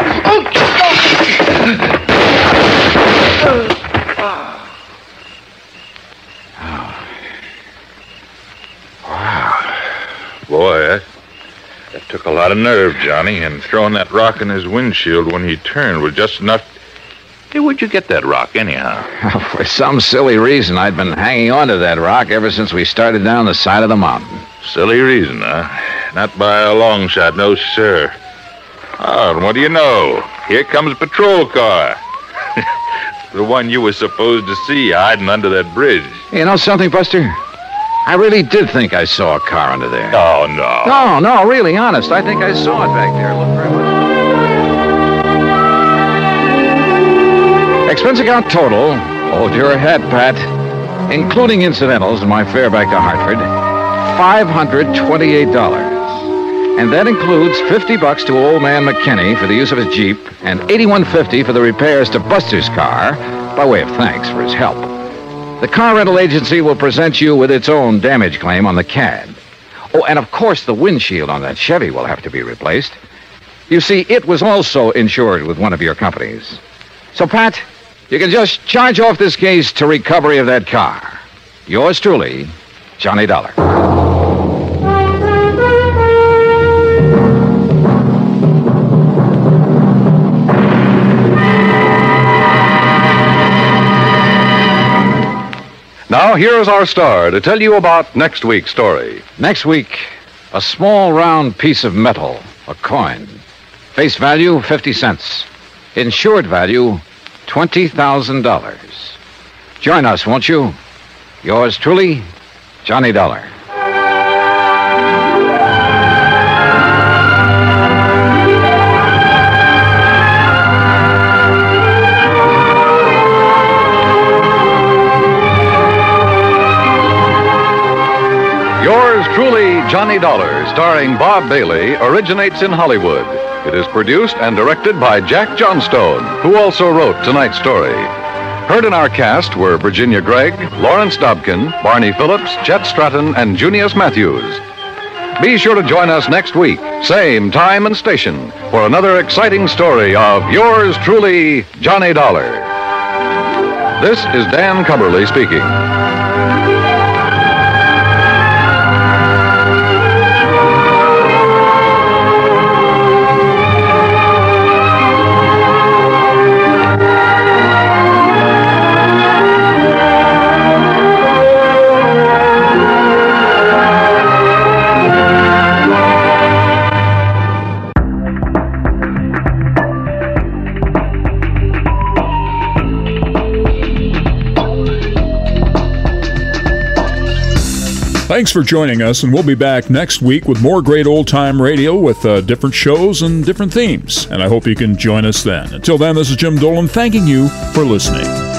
Wow. Boy, that, that took a lot of nerve, Johnny, and throwing that rock in his windshield when he turned was just enough. Hey, where'd you get that rock, anyhow? For some silly reason, I'd been hanging on to that rock ever since we started down the side of the mountain. Silly reason, huh? Not by a long shot, no, sir. Oh, and what do you know? Here comes a patrol car. The one you were supposed to see hiding under that bridge. You know something, Buster? I really did think I saw a car under there. Oh, no. No, no, really, honest. I think I saw it back there. Look very much. Expense account total, hold your head, Pat, including incidentals and my fare back to Hartford, five hundred twenty-eight dollars. And that includes fifty bucks to old man McKinney for the use of his Jeep and eighty-one fifty for the repairs to Buster's car by way of thanks for his help. The car rental agency will present you with its own damage claim on the C A D. Oh, and of course the windshield on that Chevy will have to be replaced. You see, it was also insured with one of your companies. So, Pat, you can just charge off this case to recovery of that car. Yours truly, Johnny Dollar. Now, here's our star to tell you about next week's story. Next week, a small round piece of metal, a coin. Face value, fifty cents. Insured value, twenty thousand dollars. Join us, won't you? Yours truly, Johnny Dollar. Yours truly, Johnny Dollar, starring Bob Bailey, originates in Hollywood. It is produced and directed by Jack Johnstone, who also wrote tonight's story. Heard in our cast were Virginia Gregg, Lawrence Dobkin, Barney Phillips, Chet Stratton, and Junius Matthews. Be sure to join us next week, same time and station, for another exciting story of Yours truly, Johnny Dollar. This is Dan Cumberly speaking. Thanks for joining us, and we'll be back next week with more great old-time radio with uh, different shows and different themes. And I hope you can join us then. Until then, this is Jim Dolan thanking you for listening.